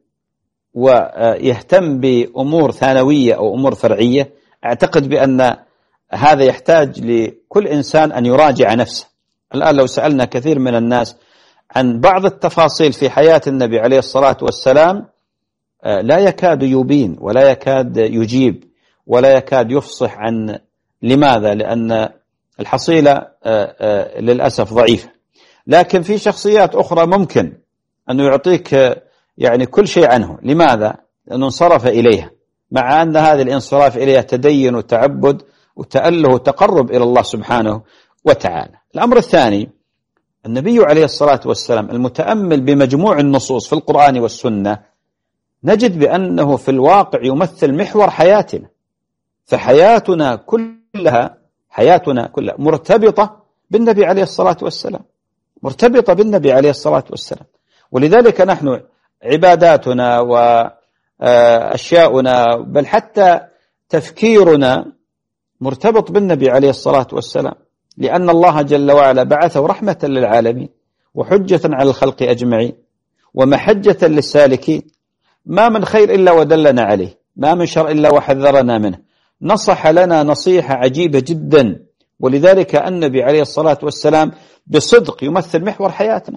ويهتم بأمور ثانوية أو أمور فرعية، أعتقد بأن هذا يحتاج لكل إنسان أن يراجع نفسه. الآن لو سألنا كثير من الناس عن بعض التفاصيل في حياة النبي عليه الصلاة والسلام لا يكاد يبين ولا يكاد يجيب ولا يكاد يفصح عن. لماذا؟ لأن الحصيلة للأسف ضعيفة. لكن في شخصيات أخرى ممكن أنه يعطيك يعني كل شيء عنه. لماذا؟ لأنه انصرف إليها، مع أن هذا الانصراف إليها تدين وتعبد وتأله وتقرب إلى الله سبحانه وتعالى. الأمر الثاني، النبي عليه الصلاة والسلام المتأمل بمجموع النصوص في القرآن والسنة نجد بأنه في الواقع يمثل محور حياتنا. فحياتنا كلها مرتبطة بالنبي عليه الصلاة والسلام، مرتبطة بالنبي عليه الصلاة والسلام. ولذلك نحن عباداتنا وأشياؤنا بل حتى تفكيرنا مرتبط بالنبي عليه الصلاة والسلام، لأن الله جل وعلا بعثه رحمة للعالمين وحجة على الخلق أجمعين ومحجة للسالكين. ما من خير إلا ودلنا عليه، ما من شر إلا وحذرنا منه، نصح لنا نصيحة عجيبة جدا. ولذلك النبي عليه الصلاة والسلام بصدق يمثل محور حياتنا،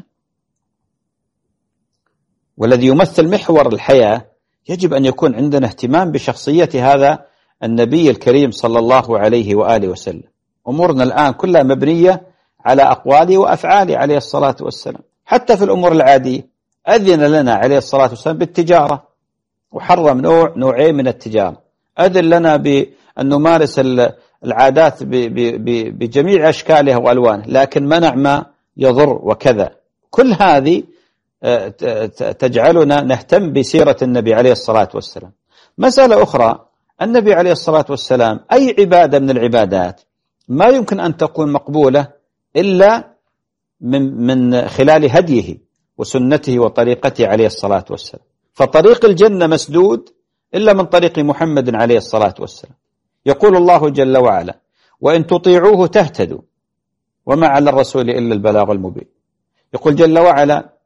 والذي يمثل محور الحياة يجب أن يكون عندنا اهتمام بشخصية هذا النبي الكريم صلى الله عليه وآله وسلم. أمورنا الآن كلها مبنية على أقواله وأفعاله عليه الصلاة والسلام. حتى في الأمور العادية أذن لنا عليه الصلاة والسلام بالتجارة وحرم نوعين من التجارة. أذن لنا بأن نمارس العادات بجميع أشكالها وألوانها، لكن منع ما يضر وكذا. كل هذه تجعلنا نهتم بسيرة النبي عليه الصلاة والسلام. مسألة أخرى، النبي عليه الصلاة والسلام أي عبادة من العبادات ما يمكن أن تكون مقبولة إلا من خلال هديه وسنته وطريقته عليه الصلاة والسلام. فطريق الجنة مسدود إلا من طريق محمد عليه الصلاة والسلام. يقول الله جل وعلا: وإن تطيعوه تهتدوا وما على الرسول إلا البلاغ المبين. يقول جل وعلا: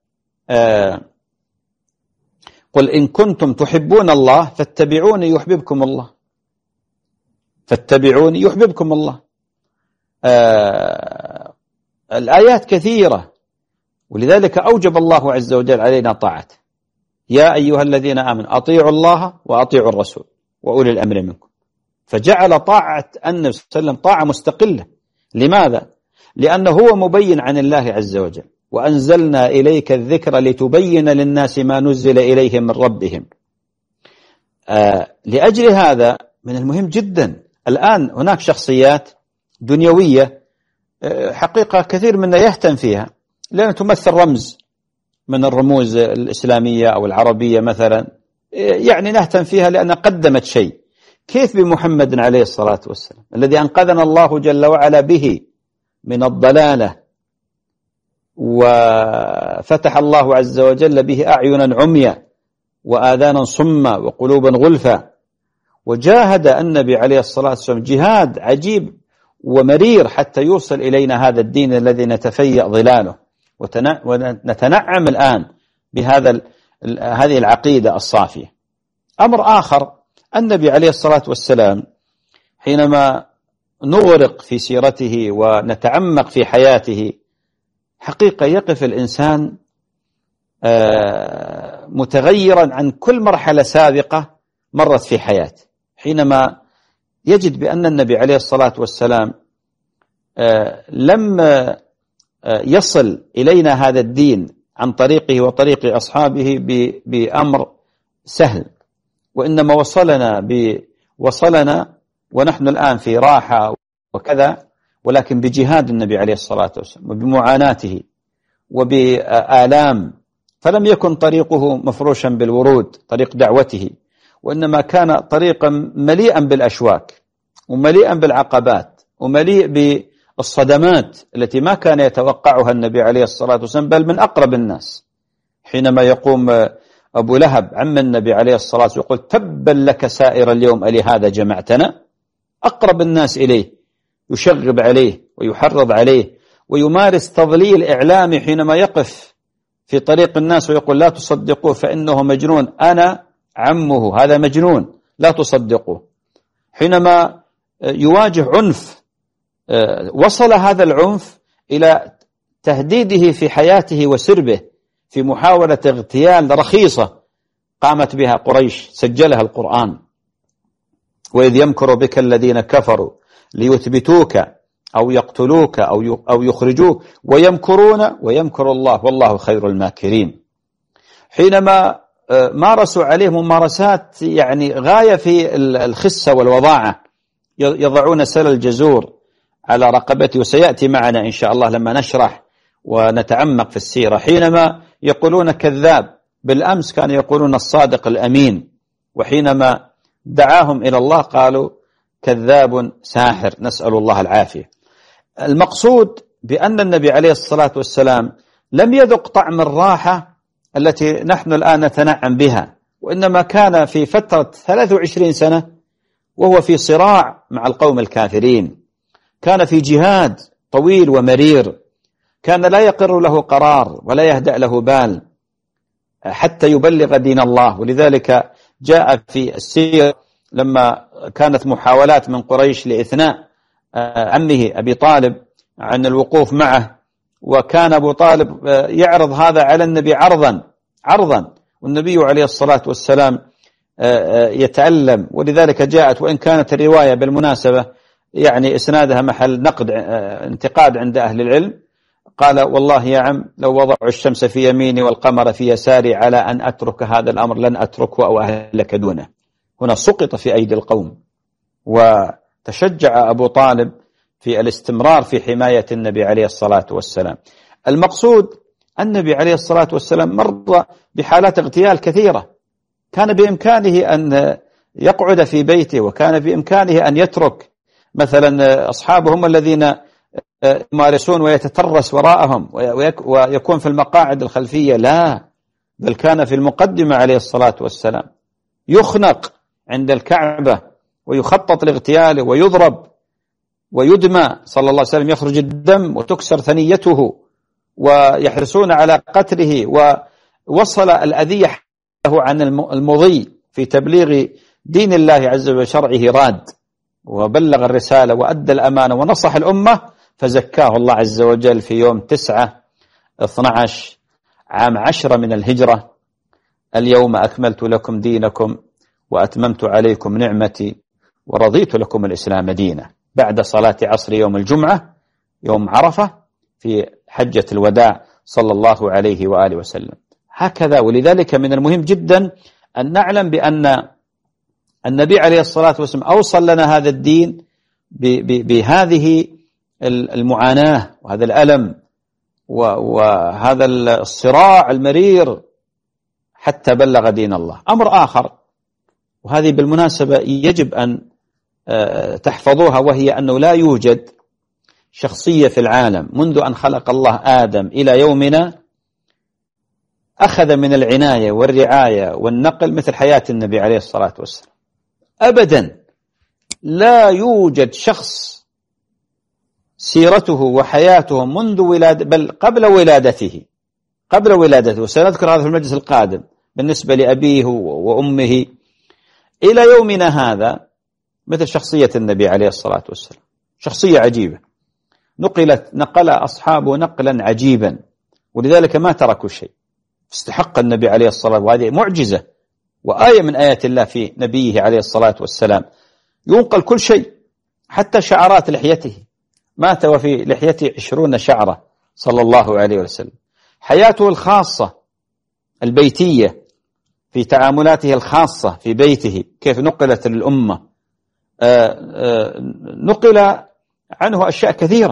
قل إن كنتم تحبون الله فاتبعوني يحببكم الله، فاتبعوني يحببكم الله. الآيات كثيرة، ولذلك أوجب الله عز وجل علينا طاعته. يا أيها الذين آمنوا أطيعوا الله وأطيعوا الرسول وأولي الأمر منكم. فجعل طاعة النبي صلى الله عليه وسلم طاعة مستقلة. لماذا؟ لأنه هو مبين عن الله عز وجل. وأنزلنا إليك الذكر لتبين للناس ما نزل إليهم من ربهم. لأجل هذا من المهم جدا. الآن هناك شخصيات دنيوية حقيقة كثير منا يهتم فيها، لأنها تمثل رمز من الرموز الإسلامية أو العربية مثلا، يعني نهتم فيها لأنها قدمت شيء. كيف بمحمد عليه الصلاة والسلام الذي أنقذنا الله جل وعلا به من الضلالة، وفتح الله عز وجل به أعينا عميا وآذانا صما وقلوبا غلفا. وجاهد النبي عليه الصلاة والسلام جهاد عجيب ومرير حتى يوصل إلينا هذا الدين الذي نتفيأ ظلاله ونتنعم الآن هذه العقيدة الصافية. أمر آخر، النبي عليه الصلاة والسلام حينما نغرق في سيرته ونتعمق في حياته حقيقة يقف الإنسان متغيرا عن كل مرحلة سابقة مرت في حياته، حينما يجد بأن النبي عليه الصلاة والسلام لم يصل إلينا هذا الدين عن طريقه وطريق أصحابه بأمر سهل، وإنما وصلنا ونحن الآن في راحة وكذا، ولكن بجهاد النبي عليه الصلاة والسلام وبمعاناته وبآلام. فلم يكن طريقه مفروشا بالورود طريق دعوته، وإنما كان طريقا مليئا بالأشواك ومليئا بالعقبات ومليء بالصدمات التي ما كان يتوقعها النبي عليه الصلاة والسلام، بل من أقرب الناس. حينما يقوم أبو لهب عم النبي عليه الصلاة والسلام يقول تبا لك سائر اليوم ألهذا جمعتنا، أقرب الناس إليه يشغب عليه ويحرض عليه ويمارس تضليل إعلامي حينما يقف في طريق الناس ويقول لا تصدقوه فإنه مجنون، أنا عمه هذا مجنون لا تصدقوه. حينما يواجه عنف وصل هذا العنف إلى تهديده في حياته وسربه في محاولة اغتيال رخيصة قامت بها قريش سجلها القرآن، وإذ يمكر بك الذين كفروا ليثبتوك أو يقتلوك أو يخرجوك ويمكرون ويمكر الله والله خير الماكرين. حينما مارسوا عليه ممارسات يعني غاية في الخسة والوضاعة، يضعون سل الجزور على رقبته، وسيأتي معنا إن شاء الله لما نشرح ونتعمق في السيرة. حينما يقولون كذاب، بالأمس كانوا يقولون الصادق الأمين، وحينما دعاهم إلى الله قالوا كذاب ساحر، نسأل الله العافية. المقصود بأن النبي عليه الصلاة والسلام لم يذق طعم الراحة التي نحن الآن نتنعم بها، وإنما كان في فترة 23 سنة وهو في صراع مع القوم الكافرين، كان في جهاد طويل ومرير، كان لا يقر له قرار ولا يهدأ له بال حتى يبلغ دين الله. ولذلك جاء في السير لما كانت محاولات من قريش لإثناء عمه أبي طالب عن الوقوف معه، وكان أبو طالب يعرض هذا على النبي عرضا، والنبي عليه الصلاة والسلام يتألم. ولذلك جاءت، وإن كانت الرواية بالمناسبة يعني إسنادها محل نقد انتقاد عند أهل العلم، قال والله يا عم لو وضعوا الشمس في يميني والقمر في يساري على أن أترك هذا الأمر لن أتركه أو أهلك دونه. هنا سقط في أيدي القوم، وتشجع أبو طالب في الاستمرار في حماية النبي عليه الصلاة والسلام. المقصود النبي عليه الصلاة والسلام مر بحالات اغتيال كثيرة، كان بإمكانه أن يقعد في بيته، وكان بإمكانه أن يترك مثلا أصحابه هم الذين يمارسون ويتترس وراءهم ويكون في المقاعد الخلفية، لا، بل كان في المقدمة عليه الصلاة والسلام، يخنق عند الكعبة ويخطط لاغتياله ويضرب ويدمى صلى الله عليه وسلم، يخرج الدم وتكسر ثنيته ويحرصون على قتله. ووصل الأذية له عن المضي في تبليغ دين الله عز وجل شرعه راد، وبلغ الرسالة وأدى الأمانة ونصح الأمة، فزكاه الله عز وجل في يوم 9/12 عام 10 من الهجرة: اليوم أكملت لكم دينكم وأتممت عليكم نعمتي ورضيت لكم الإسلام دينا، بعد صلاة عصر يوم الجمعة يوم عرفة في حجة الوداع صلى الله عليه وآله وسلم. هكذا. ولذلك من المهم جدا أن نعلم بأن النبي عليه الصلاة والسلام أوصل لنا هذا الدين بهذه المعاناة وهذا الألم وهذا الصراع المرير حتى بلغ دين الله. أمر آخر، وهذه بالمناسبة يجب أن تحفظوها، وهي أنه لا يوجد شخصية في العالم منذ أن خلق الله آدم إلى يومنا أخذ من العناية والرعاية والنقل مثل حياة النبي عليه الصلاة والسلام. أبدا لا يوجد شخص سيرته وحياته منذ ولادة بل قبل ولادته وسنذكر هذا في المجلس القادم بالنسبة لأبيه وأمه إلى يومنا هذا مثل شخصية النبي عليه الصلاة والسلام. شخصية عجيبة نقل أصحابه نقلا عجيبا، ولذلك ما تركوا شيء. استحق النبي عليه الصلاة والسلام، وهذه معجزة وآية من آيات الله في نبيه عليه الصلاة والسلام، ينقل كل شيء حتى شعرات لحيته، مات وفي لحيته 20 شعرة صلى الله عليه وسلم. حياته الخاصة البيتية في تعاملاته الخاصة في بيته كيف نقلت للأمة، نقل عنه أشياء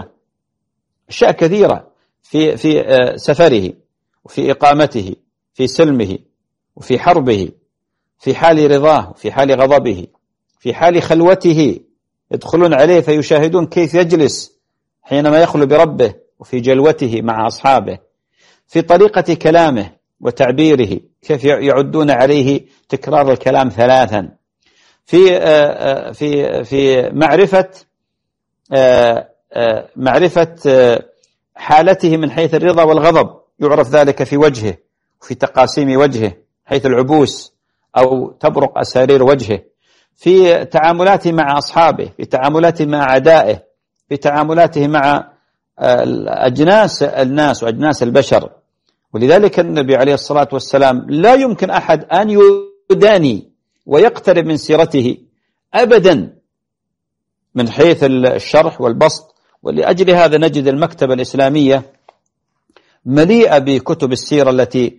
كثيرة في سفره وفي إقامته في سلمه وفي حربه، في حال رضاه وفي حال غضبه، في حال خلوته يدخلون عليه فيشاهدون كيف يجلس حينما يخلو بربه، وفي جلوته مع أصحابه، في طريقة كلامه وتعبيره كيف يعدون عليه تكرار الكلام 3، في معرفة حالته من حيث الرضا والغضب، يعرف ذلك في وجهه وفي تقاسيم وجهه حيث العبوس أو تبرق أسارير وجهه، في تعاملاته مع أصحابه، في تعاملاته مع أعدائه، في تعاملاته مع أجناس الناس وأجناس البشر. ولذلك النبي عليه الصلاة والسلام لا يمكن أحد أن يداني ويقترب من سيرته أبدا من حيث الشرح والبسط. ولأجل هذا نجد المكتبة الإسلامية مليئة بكتب السيرة التي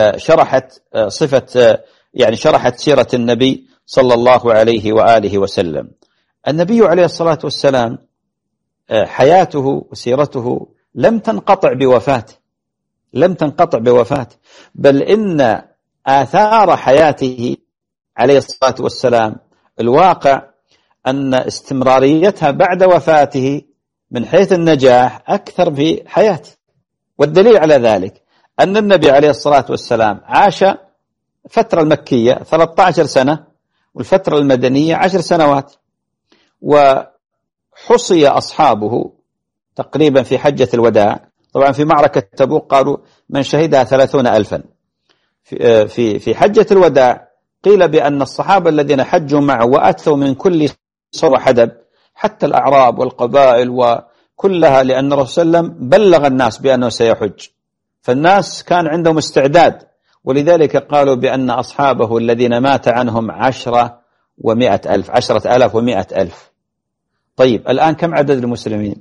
شرحت سيرة النبي صلى الله عليه وآله وسلم. النبي عليه الصلاة والسلام حياته وسيرته لم تنقطع بوفاته، بل إن آثار حياته عليه الصلاة والسلام الواقع أن استمراريتها بعد وفاته من حيث النجاح أكثر في حياته. والدليل على ذلك أن النبي عليه الصلاة والسلام عاش فترة المكية 13 سنة والفترة المدنية 10 سنوات، وحصي أصحابه تقريبا في حجة الوداع. طبعا في معركة تبوك قالوا من شهدها 30,000. في حجة الوداع قيل بأن الصحابة الذين حجوا معه وأتوا من كل صوب وحدب حتى الأعراب والقبائل وكلها، لأن الرسول صلى الله عليه وسلم بلغ الناس بأنه سيحج، فالناس كان عندهم استعداد. ولذلك قالوا بأن أصحابه الذين مات عنهم 10,000 و100,000. طيب الآن كم عدد المسلمين؟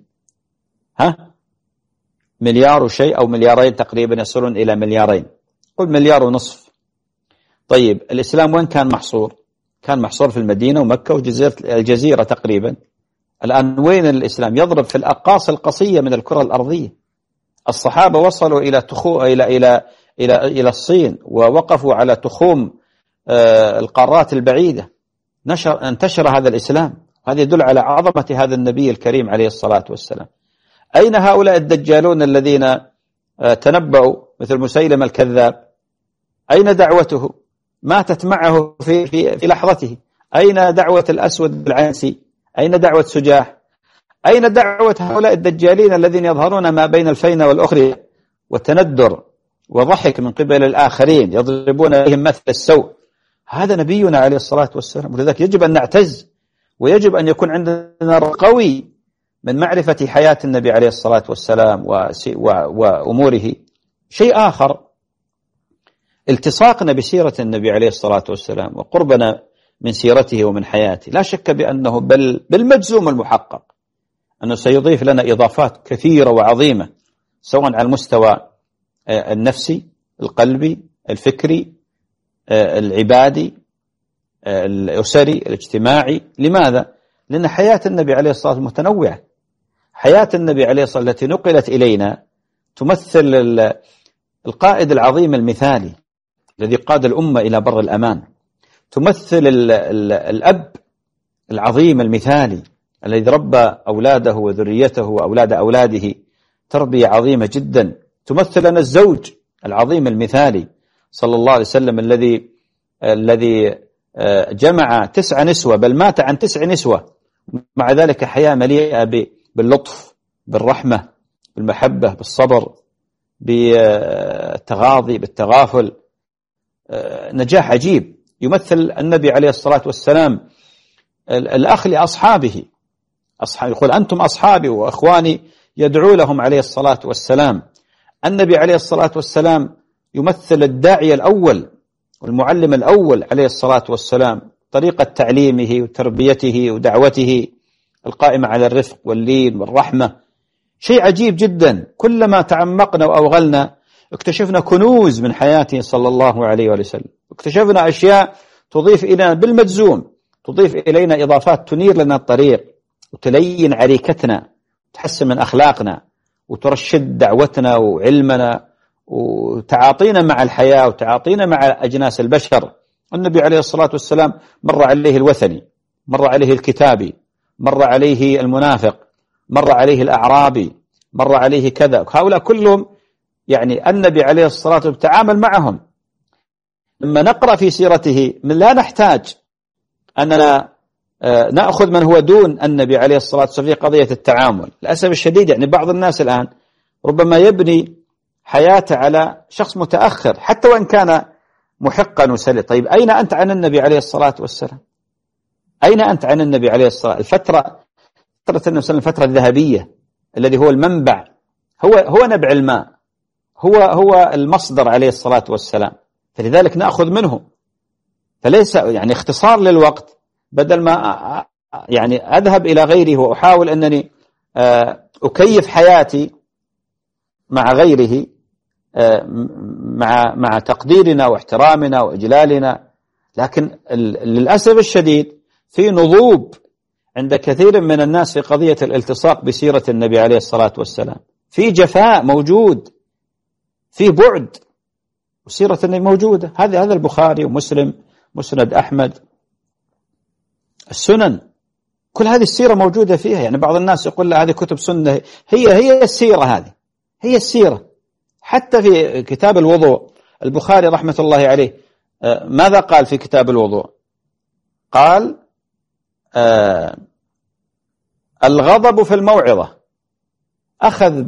مليار وشيء أو مليارين تقريبا، يصلون إلى 2 مليار، قل 1.5 مليار. طيب الإسلام وين كان محصور؟ كان محصور في المدينة ومكة وجزيرة الجزيرة تقريبا. الآن وين الإسلام؟ يضرب في الأقاصي القصية من الكرة الأرضية. الصحابة وصلوا إلى الصين ووقفوا على تخوم القارات البعيدة، انتشر هذا الإسلام. هذا يدل على عظمة هذا النبي الكريم عليه الصلاة والسلام. أين هؤلاء الدجالون الذين تنبؤوا مثل مسيلمة الكذاب؟ أين دعوته؟ ماتت معه في لحظته. أين دعوة الأسود العنسي؟ أين دعوة سجاح؟ أين دعوة هؤلاء الدجالين الذين يظهرون ما بين الفينة والأخرى والتندر وضحك من قبل الآخرين يضربون بهم مثل السوء؟ هذا نبينا عليه الصلاة والسلام. ولذلك يجب أن نعتز، ويجب أن يكون عندنا قوي من معرفة حياة النبي عليه الصلاة والسلام وأموره. شيء آخر، التصاقنا بسيرة النبي عليه الصلاة والسلام وقربنا من سيرته ومن حياته، لا شك بأنه بالمجزوم المحقق أنه سيضيف لنا إضافات كثيرة وعظيمة، سواء على المستوى النفسي، القلبي، الفكري، العبادي، الأسري، الاجتماعي. لماذا؟ لأن حياة النبي عليه الصلاة والسلام متنوعة. حياة النبي عليه الصلاة والسلام التي نقلت إلينا تمثل القائد العظيم المثالي الذي قاد الأمة إلى بر الأمان، تمثل الأب العظيم المثالي الذي ربى أولاده وذريته وأولاد أولاده تربية عظيمة جدا، تمثل لنا الزوج العظيم المثالي صلى الله عليه وسلم الذي جمع 9 نسوة، بل مات عن 9 نسوة، مع ذلك حياة مليئة باللطف، بالرحمة، بالمحبة، بالصبر، بالتغاضي، بالتغافل. نجاح عجيب يمثل النبي عليه الصلاة والسلام الأخ لأصحابه، يقول أنتم أصحابي وأخواني، يدعو لهم عليه الصلاة والسلام. النبي عليه الصلاة والسلام يمثل الداعية الأول والمعلم الأول عليه الصلاة والسلام، طريقة تعليمه وتربيته ودعوته القائمة على الرفق واللين والرحمة. شيء عجيب جدا، كلما تعمقنا وأوغلنا اكتشفنا كنوز من حياته صلى الله عليه وسلم، اكتشفنا أشياء تضيف إلينا بالمجزوم، تضيف إلينا إضافات تنير لنا الطريق وتلين عريكتنا، تحسن من أخلاقنا وترشد دعوتنا وعلمنا وتعاطينا مع الحياة وتعاطينا مع أجناس البشر. النبي عليه الصلاة والسلام مر عليه الوثني، مر عليه الكتابي، مر عليه المنافق، مر عليه الأعرابي، مر عليه كذا، هؤلاء كلهم يعني النبي عليه الصلاة والسلام تعامل معهم. لما نقرأ في سيرته لا نحتاج أننا نأخذ من هو دون النبي عليه الصلاة والسلام في قضية التعامل. للأسف الشديد يعني بعض الناس الآن ربما يبني حياته على شخص متأخر حتى وإن كان محقا وسلي. طيب أين أنت عن النبي عليه الصلاة والسلام؟ أين أنت عن النبي عليه الصلاة؟ فترة النبي صلى الله عليه وسلم الفترة الذهبية الذي هو المنبع، هو نبع الماء، هو المصدر عليه الصلاة والسلام، فلذلك نأخذ منه. فليس يعني اختصار للوقت، بدل ما يعني أذهب إلى غيره وأحاول أنني أكيف حياتي مع غيره مع تقديرنا واحترامنا وإجلالنا. لكن للأسف الشديد في نضوب عند كثير من الناس في قضية الالتصاق بسيرة النبي عليه الصلاة والسلام، في جفاء موجود، في بعد، وسيرة النبي موجودة. هذا البخاري ومسلم، مسند أحمد، السنن، كل هذه السيرة موجودة فيها. يعني بعض الناس يقول لا هذه كتب سنة، هي السيرة، هذه هي السيرة. حتى في كتاب الوضوء البخاري رحمة الله عليه ماذا قال في كتاب الوضوء؟ قال الغضب في الموعظة. أخذ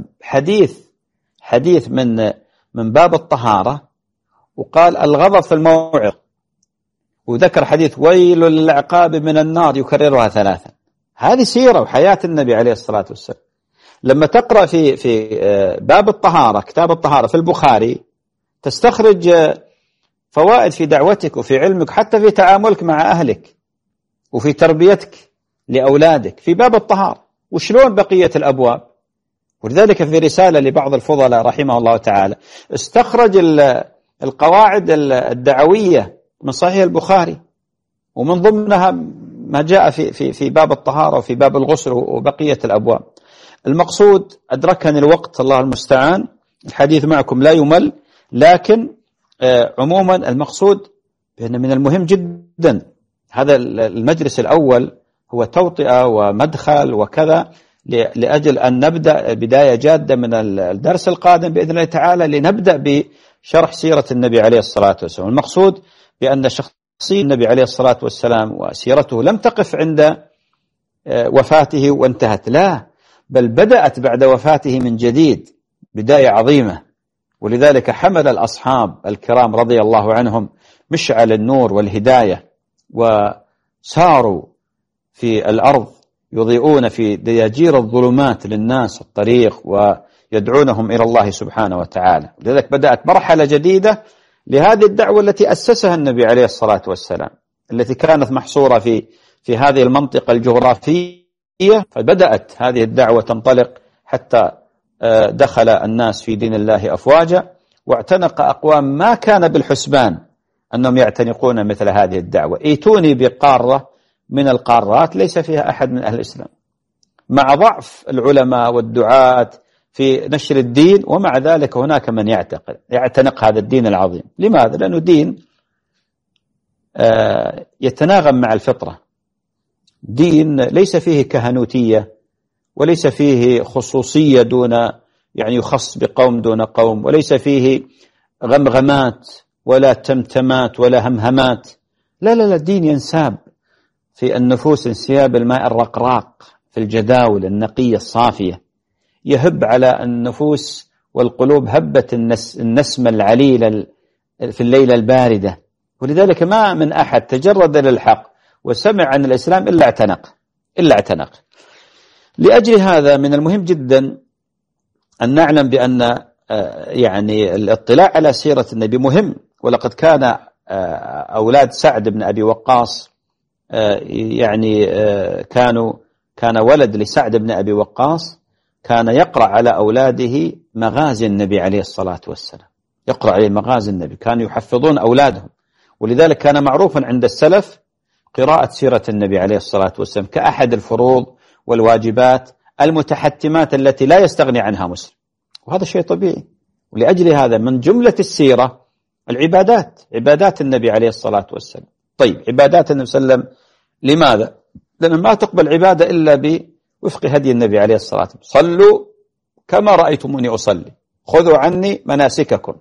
حديث من باب الطهارة وقال الغضب في الموعظة، وذكر حديث ويل للعقاب من النار يكررها 3. هذه سيرة وحياة النبي عليه الصلاة والسلام. لما تقرأ في باب الطهارة، كتاب الطهارة في البخاري، تستخرج فوائد في دعوتك وفي علمك، حتى في تعاملك مع أهلك وفي تربيتك لأولادك في باب الطهارة، وشلون بقية الأبواب. ولذلك في رسالة لبعض الفضلاء رحمه الله تعالى استخرج القواعد الدعوية من صحيح البخاري، ومن ضمنها ما جاء في باب الطهارة وفي باب الغسل وبقية الأبواب. المقصود أدركني الوقت، الله المستعان، الحديث معكم لا يمل، لكن عموما المقصود بأن من المهم جدا هذا المجلس الأول هو توطئة ومدخل وكذا، لأجل أن نبدأ بداية جادة من الدرس القادم بإذن الله تعالى، لنبدأ بشرح سيرة النبي عليه الصلاة والسلام. المقصود بأن شخصية النبي عليه الصلاة والسلام وسيرته لم تقف عند وفاته وانتهت، لا، بل بدأت بعد وفاته من جديد بداية عظيمة. ولذلك حمل الأصحاب الكرام رضي الله عنهم مشعل النور والهداية، وساروا في الأرض يضيئون في دياجير الظلمات للناس الطريق ويدعونهم إلى الله سبحانه وتعالى. لذلك بدأت مرحلة جديدة لهذه الدعوة التي أسسها النبي عليه الصلاة والسلام، التي كانت محصورة في هذه المنطقة الجغرافية. فبدأت هذه الدعوة تنطلق حتى دخل الناس في دين الله أفواجا، واعتنق أقوام ما كان بالحسبان أنهم يعتنقون مثل هذه الدعوة. ايتوني بقارة من القارات ليس فيها أحد من أهل الإسلام، مع ضعف العلماء والدعاة في نشر الدين، ومع ذلك هناك من يعتنق هذا الدين العظيم. لماذا؟ لأنه دين يتناغم مع الفطرة، دين ليس فيه كهنوتية، وليس فيه خصوصية دون يعني يخص بقوم دون قوم، وليس فيه غمغمات ولا تمتمات ولا همهمات. لا لا لا، الدين ينساب في النفوس انسياب الماء الرقراق في الجداول النقية الصافية، يهب على النفوس والقلوب هبة النسمة العليلة في الليلة الباردة. ولذلك ما من أحد تجرد للحق وسمع عن الإسلام إلا اعتنق. لأجل هذا من المهم جدا أن نعلم بأن يعني الاطلاع على سيرة النبي مهم. ولقد كان أولاد سعد بن أبي وقاص يعني كان ولد لسعد بن أبي وقاص كان يقرأ على أولاده مغازي النبي عليه الصلاة والسلام، يقرأ عليه مغازي النبي، كانوا يحفظون أولادهم. ولذلك كان معروفا عند السلف قراءة سيرة النبي عليه الصلاة والسلام كأحد الفروض والواجبات المتحتمات التي لا يستغني عنها مسلم، وهذا شيء طبيعي. ولأجل هذا من جملة السيرة العبادات، عبادات النبي عليه الصلاة والسلام. طيب عبادات النبي صلى الله عليه وسلم لماذا؟ لأن ما تقبل عبادة إلا بوفق هدي النبي عليه الصلاة والسلام. صلوا كما رأيتموني أصلي، خذوا عني مناسككم.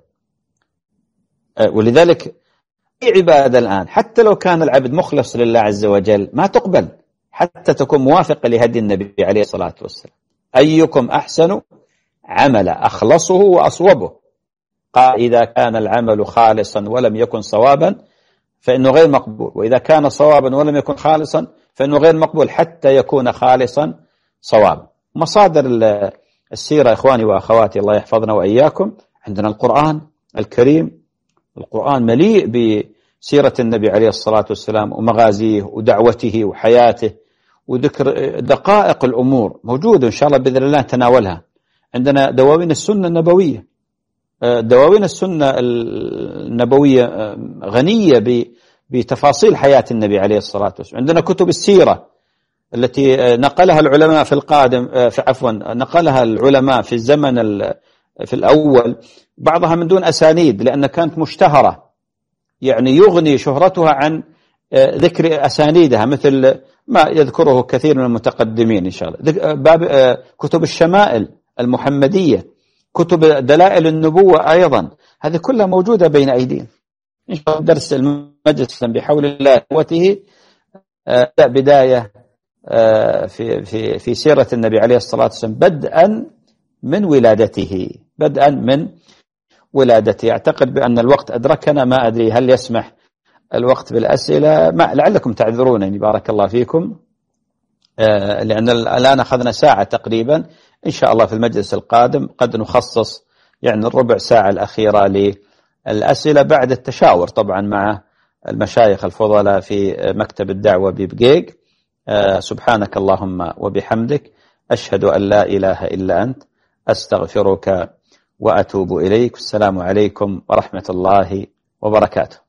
ولذلك أي عبادة الآن حتى لو كان العبد مخلص لله عز وجل ما تقبل حتى تكون موافقة لهدي النبي عليه الصلاة والسلام. أيكم أحسن عملا أخلصه وأصوبه. قال إذا كان العمل خالصا ولم يكن صوابا فإنه غير مقبول، وإذا كان صوابا ولم يكن خالصا فإنه غير مقبول حتى يكون خالصا صوابا. مصادر السيرة إخواني وأخواتي الله يحفظنا وإياكم، عندنا القرآن الكريم. القرآن مليء بسيرة النبي عليه الصلاة والسلام ومغازيه ودعوته وحياته، وذكر دقائق الأمور موجودة إن شاء الله بإذن الله تناولها. عندنا دواوين السنة النبوية، دواوين السنة النبوية غنية بتفاصيل حياة النبي عليه الصلاة والسلام. عندنا كتب السيرة التي نقلها العلماء في القادم نقلها العلماء في الزمن في الأول، بعضها من دون أسانيد لأن كانت مشتهرة، يعني يغني شهرتها عن ذكر أسانيدها، مثل ما يذكره كثير من المتقدمين إن شاء الله. باب كتب الشمائل المحمدية، كتب دلائل النبوة أيضا، هذه كلها موجودة بين أيدينا. إن شاء الله درس المجلس بحول الله قوته بداية في سيرة النبي عليه الصلاة والسلام بدءا من ولادته. أعتقد بأن الوقت أدركنا، ما أدري هل يسمح الوقت بالأسئلة؟ لعلكم تعذرونني بارك الله فيكم، لأن الآن أخذنا ساعة تقريبا. إن شاء الله في المجلس القادم قد نخصص يعني الربع ساعة الأخيرة للأسئلة بعد التشاور طبعا مع المشايخ الفضلاء في مكتب الدعوة ببقيق. سبحانك اللهم وبحمدك، أشهد أن لا إله إلا أنت، أستغفرك وأتوب إليك. السلام عليكم ورحمة الله وبركاته.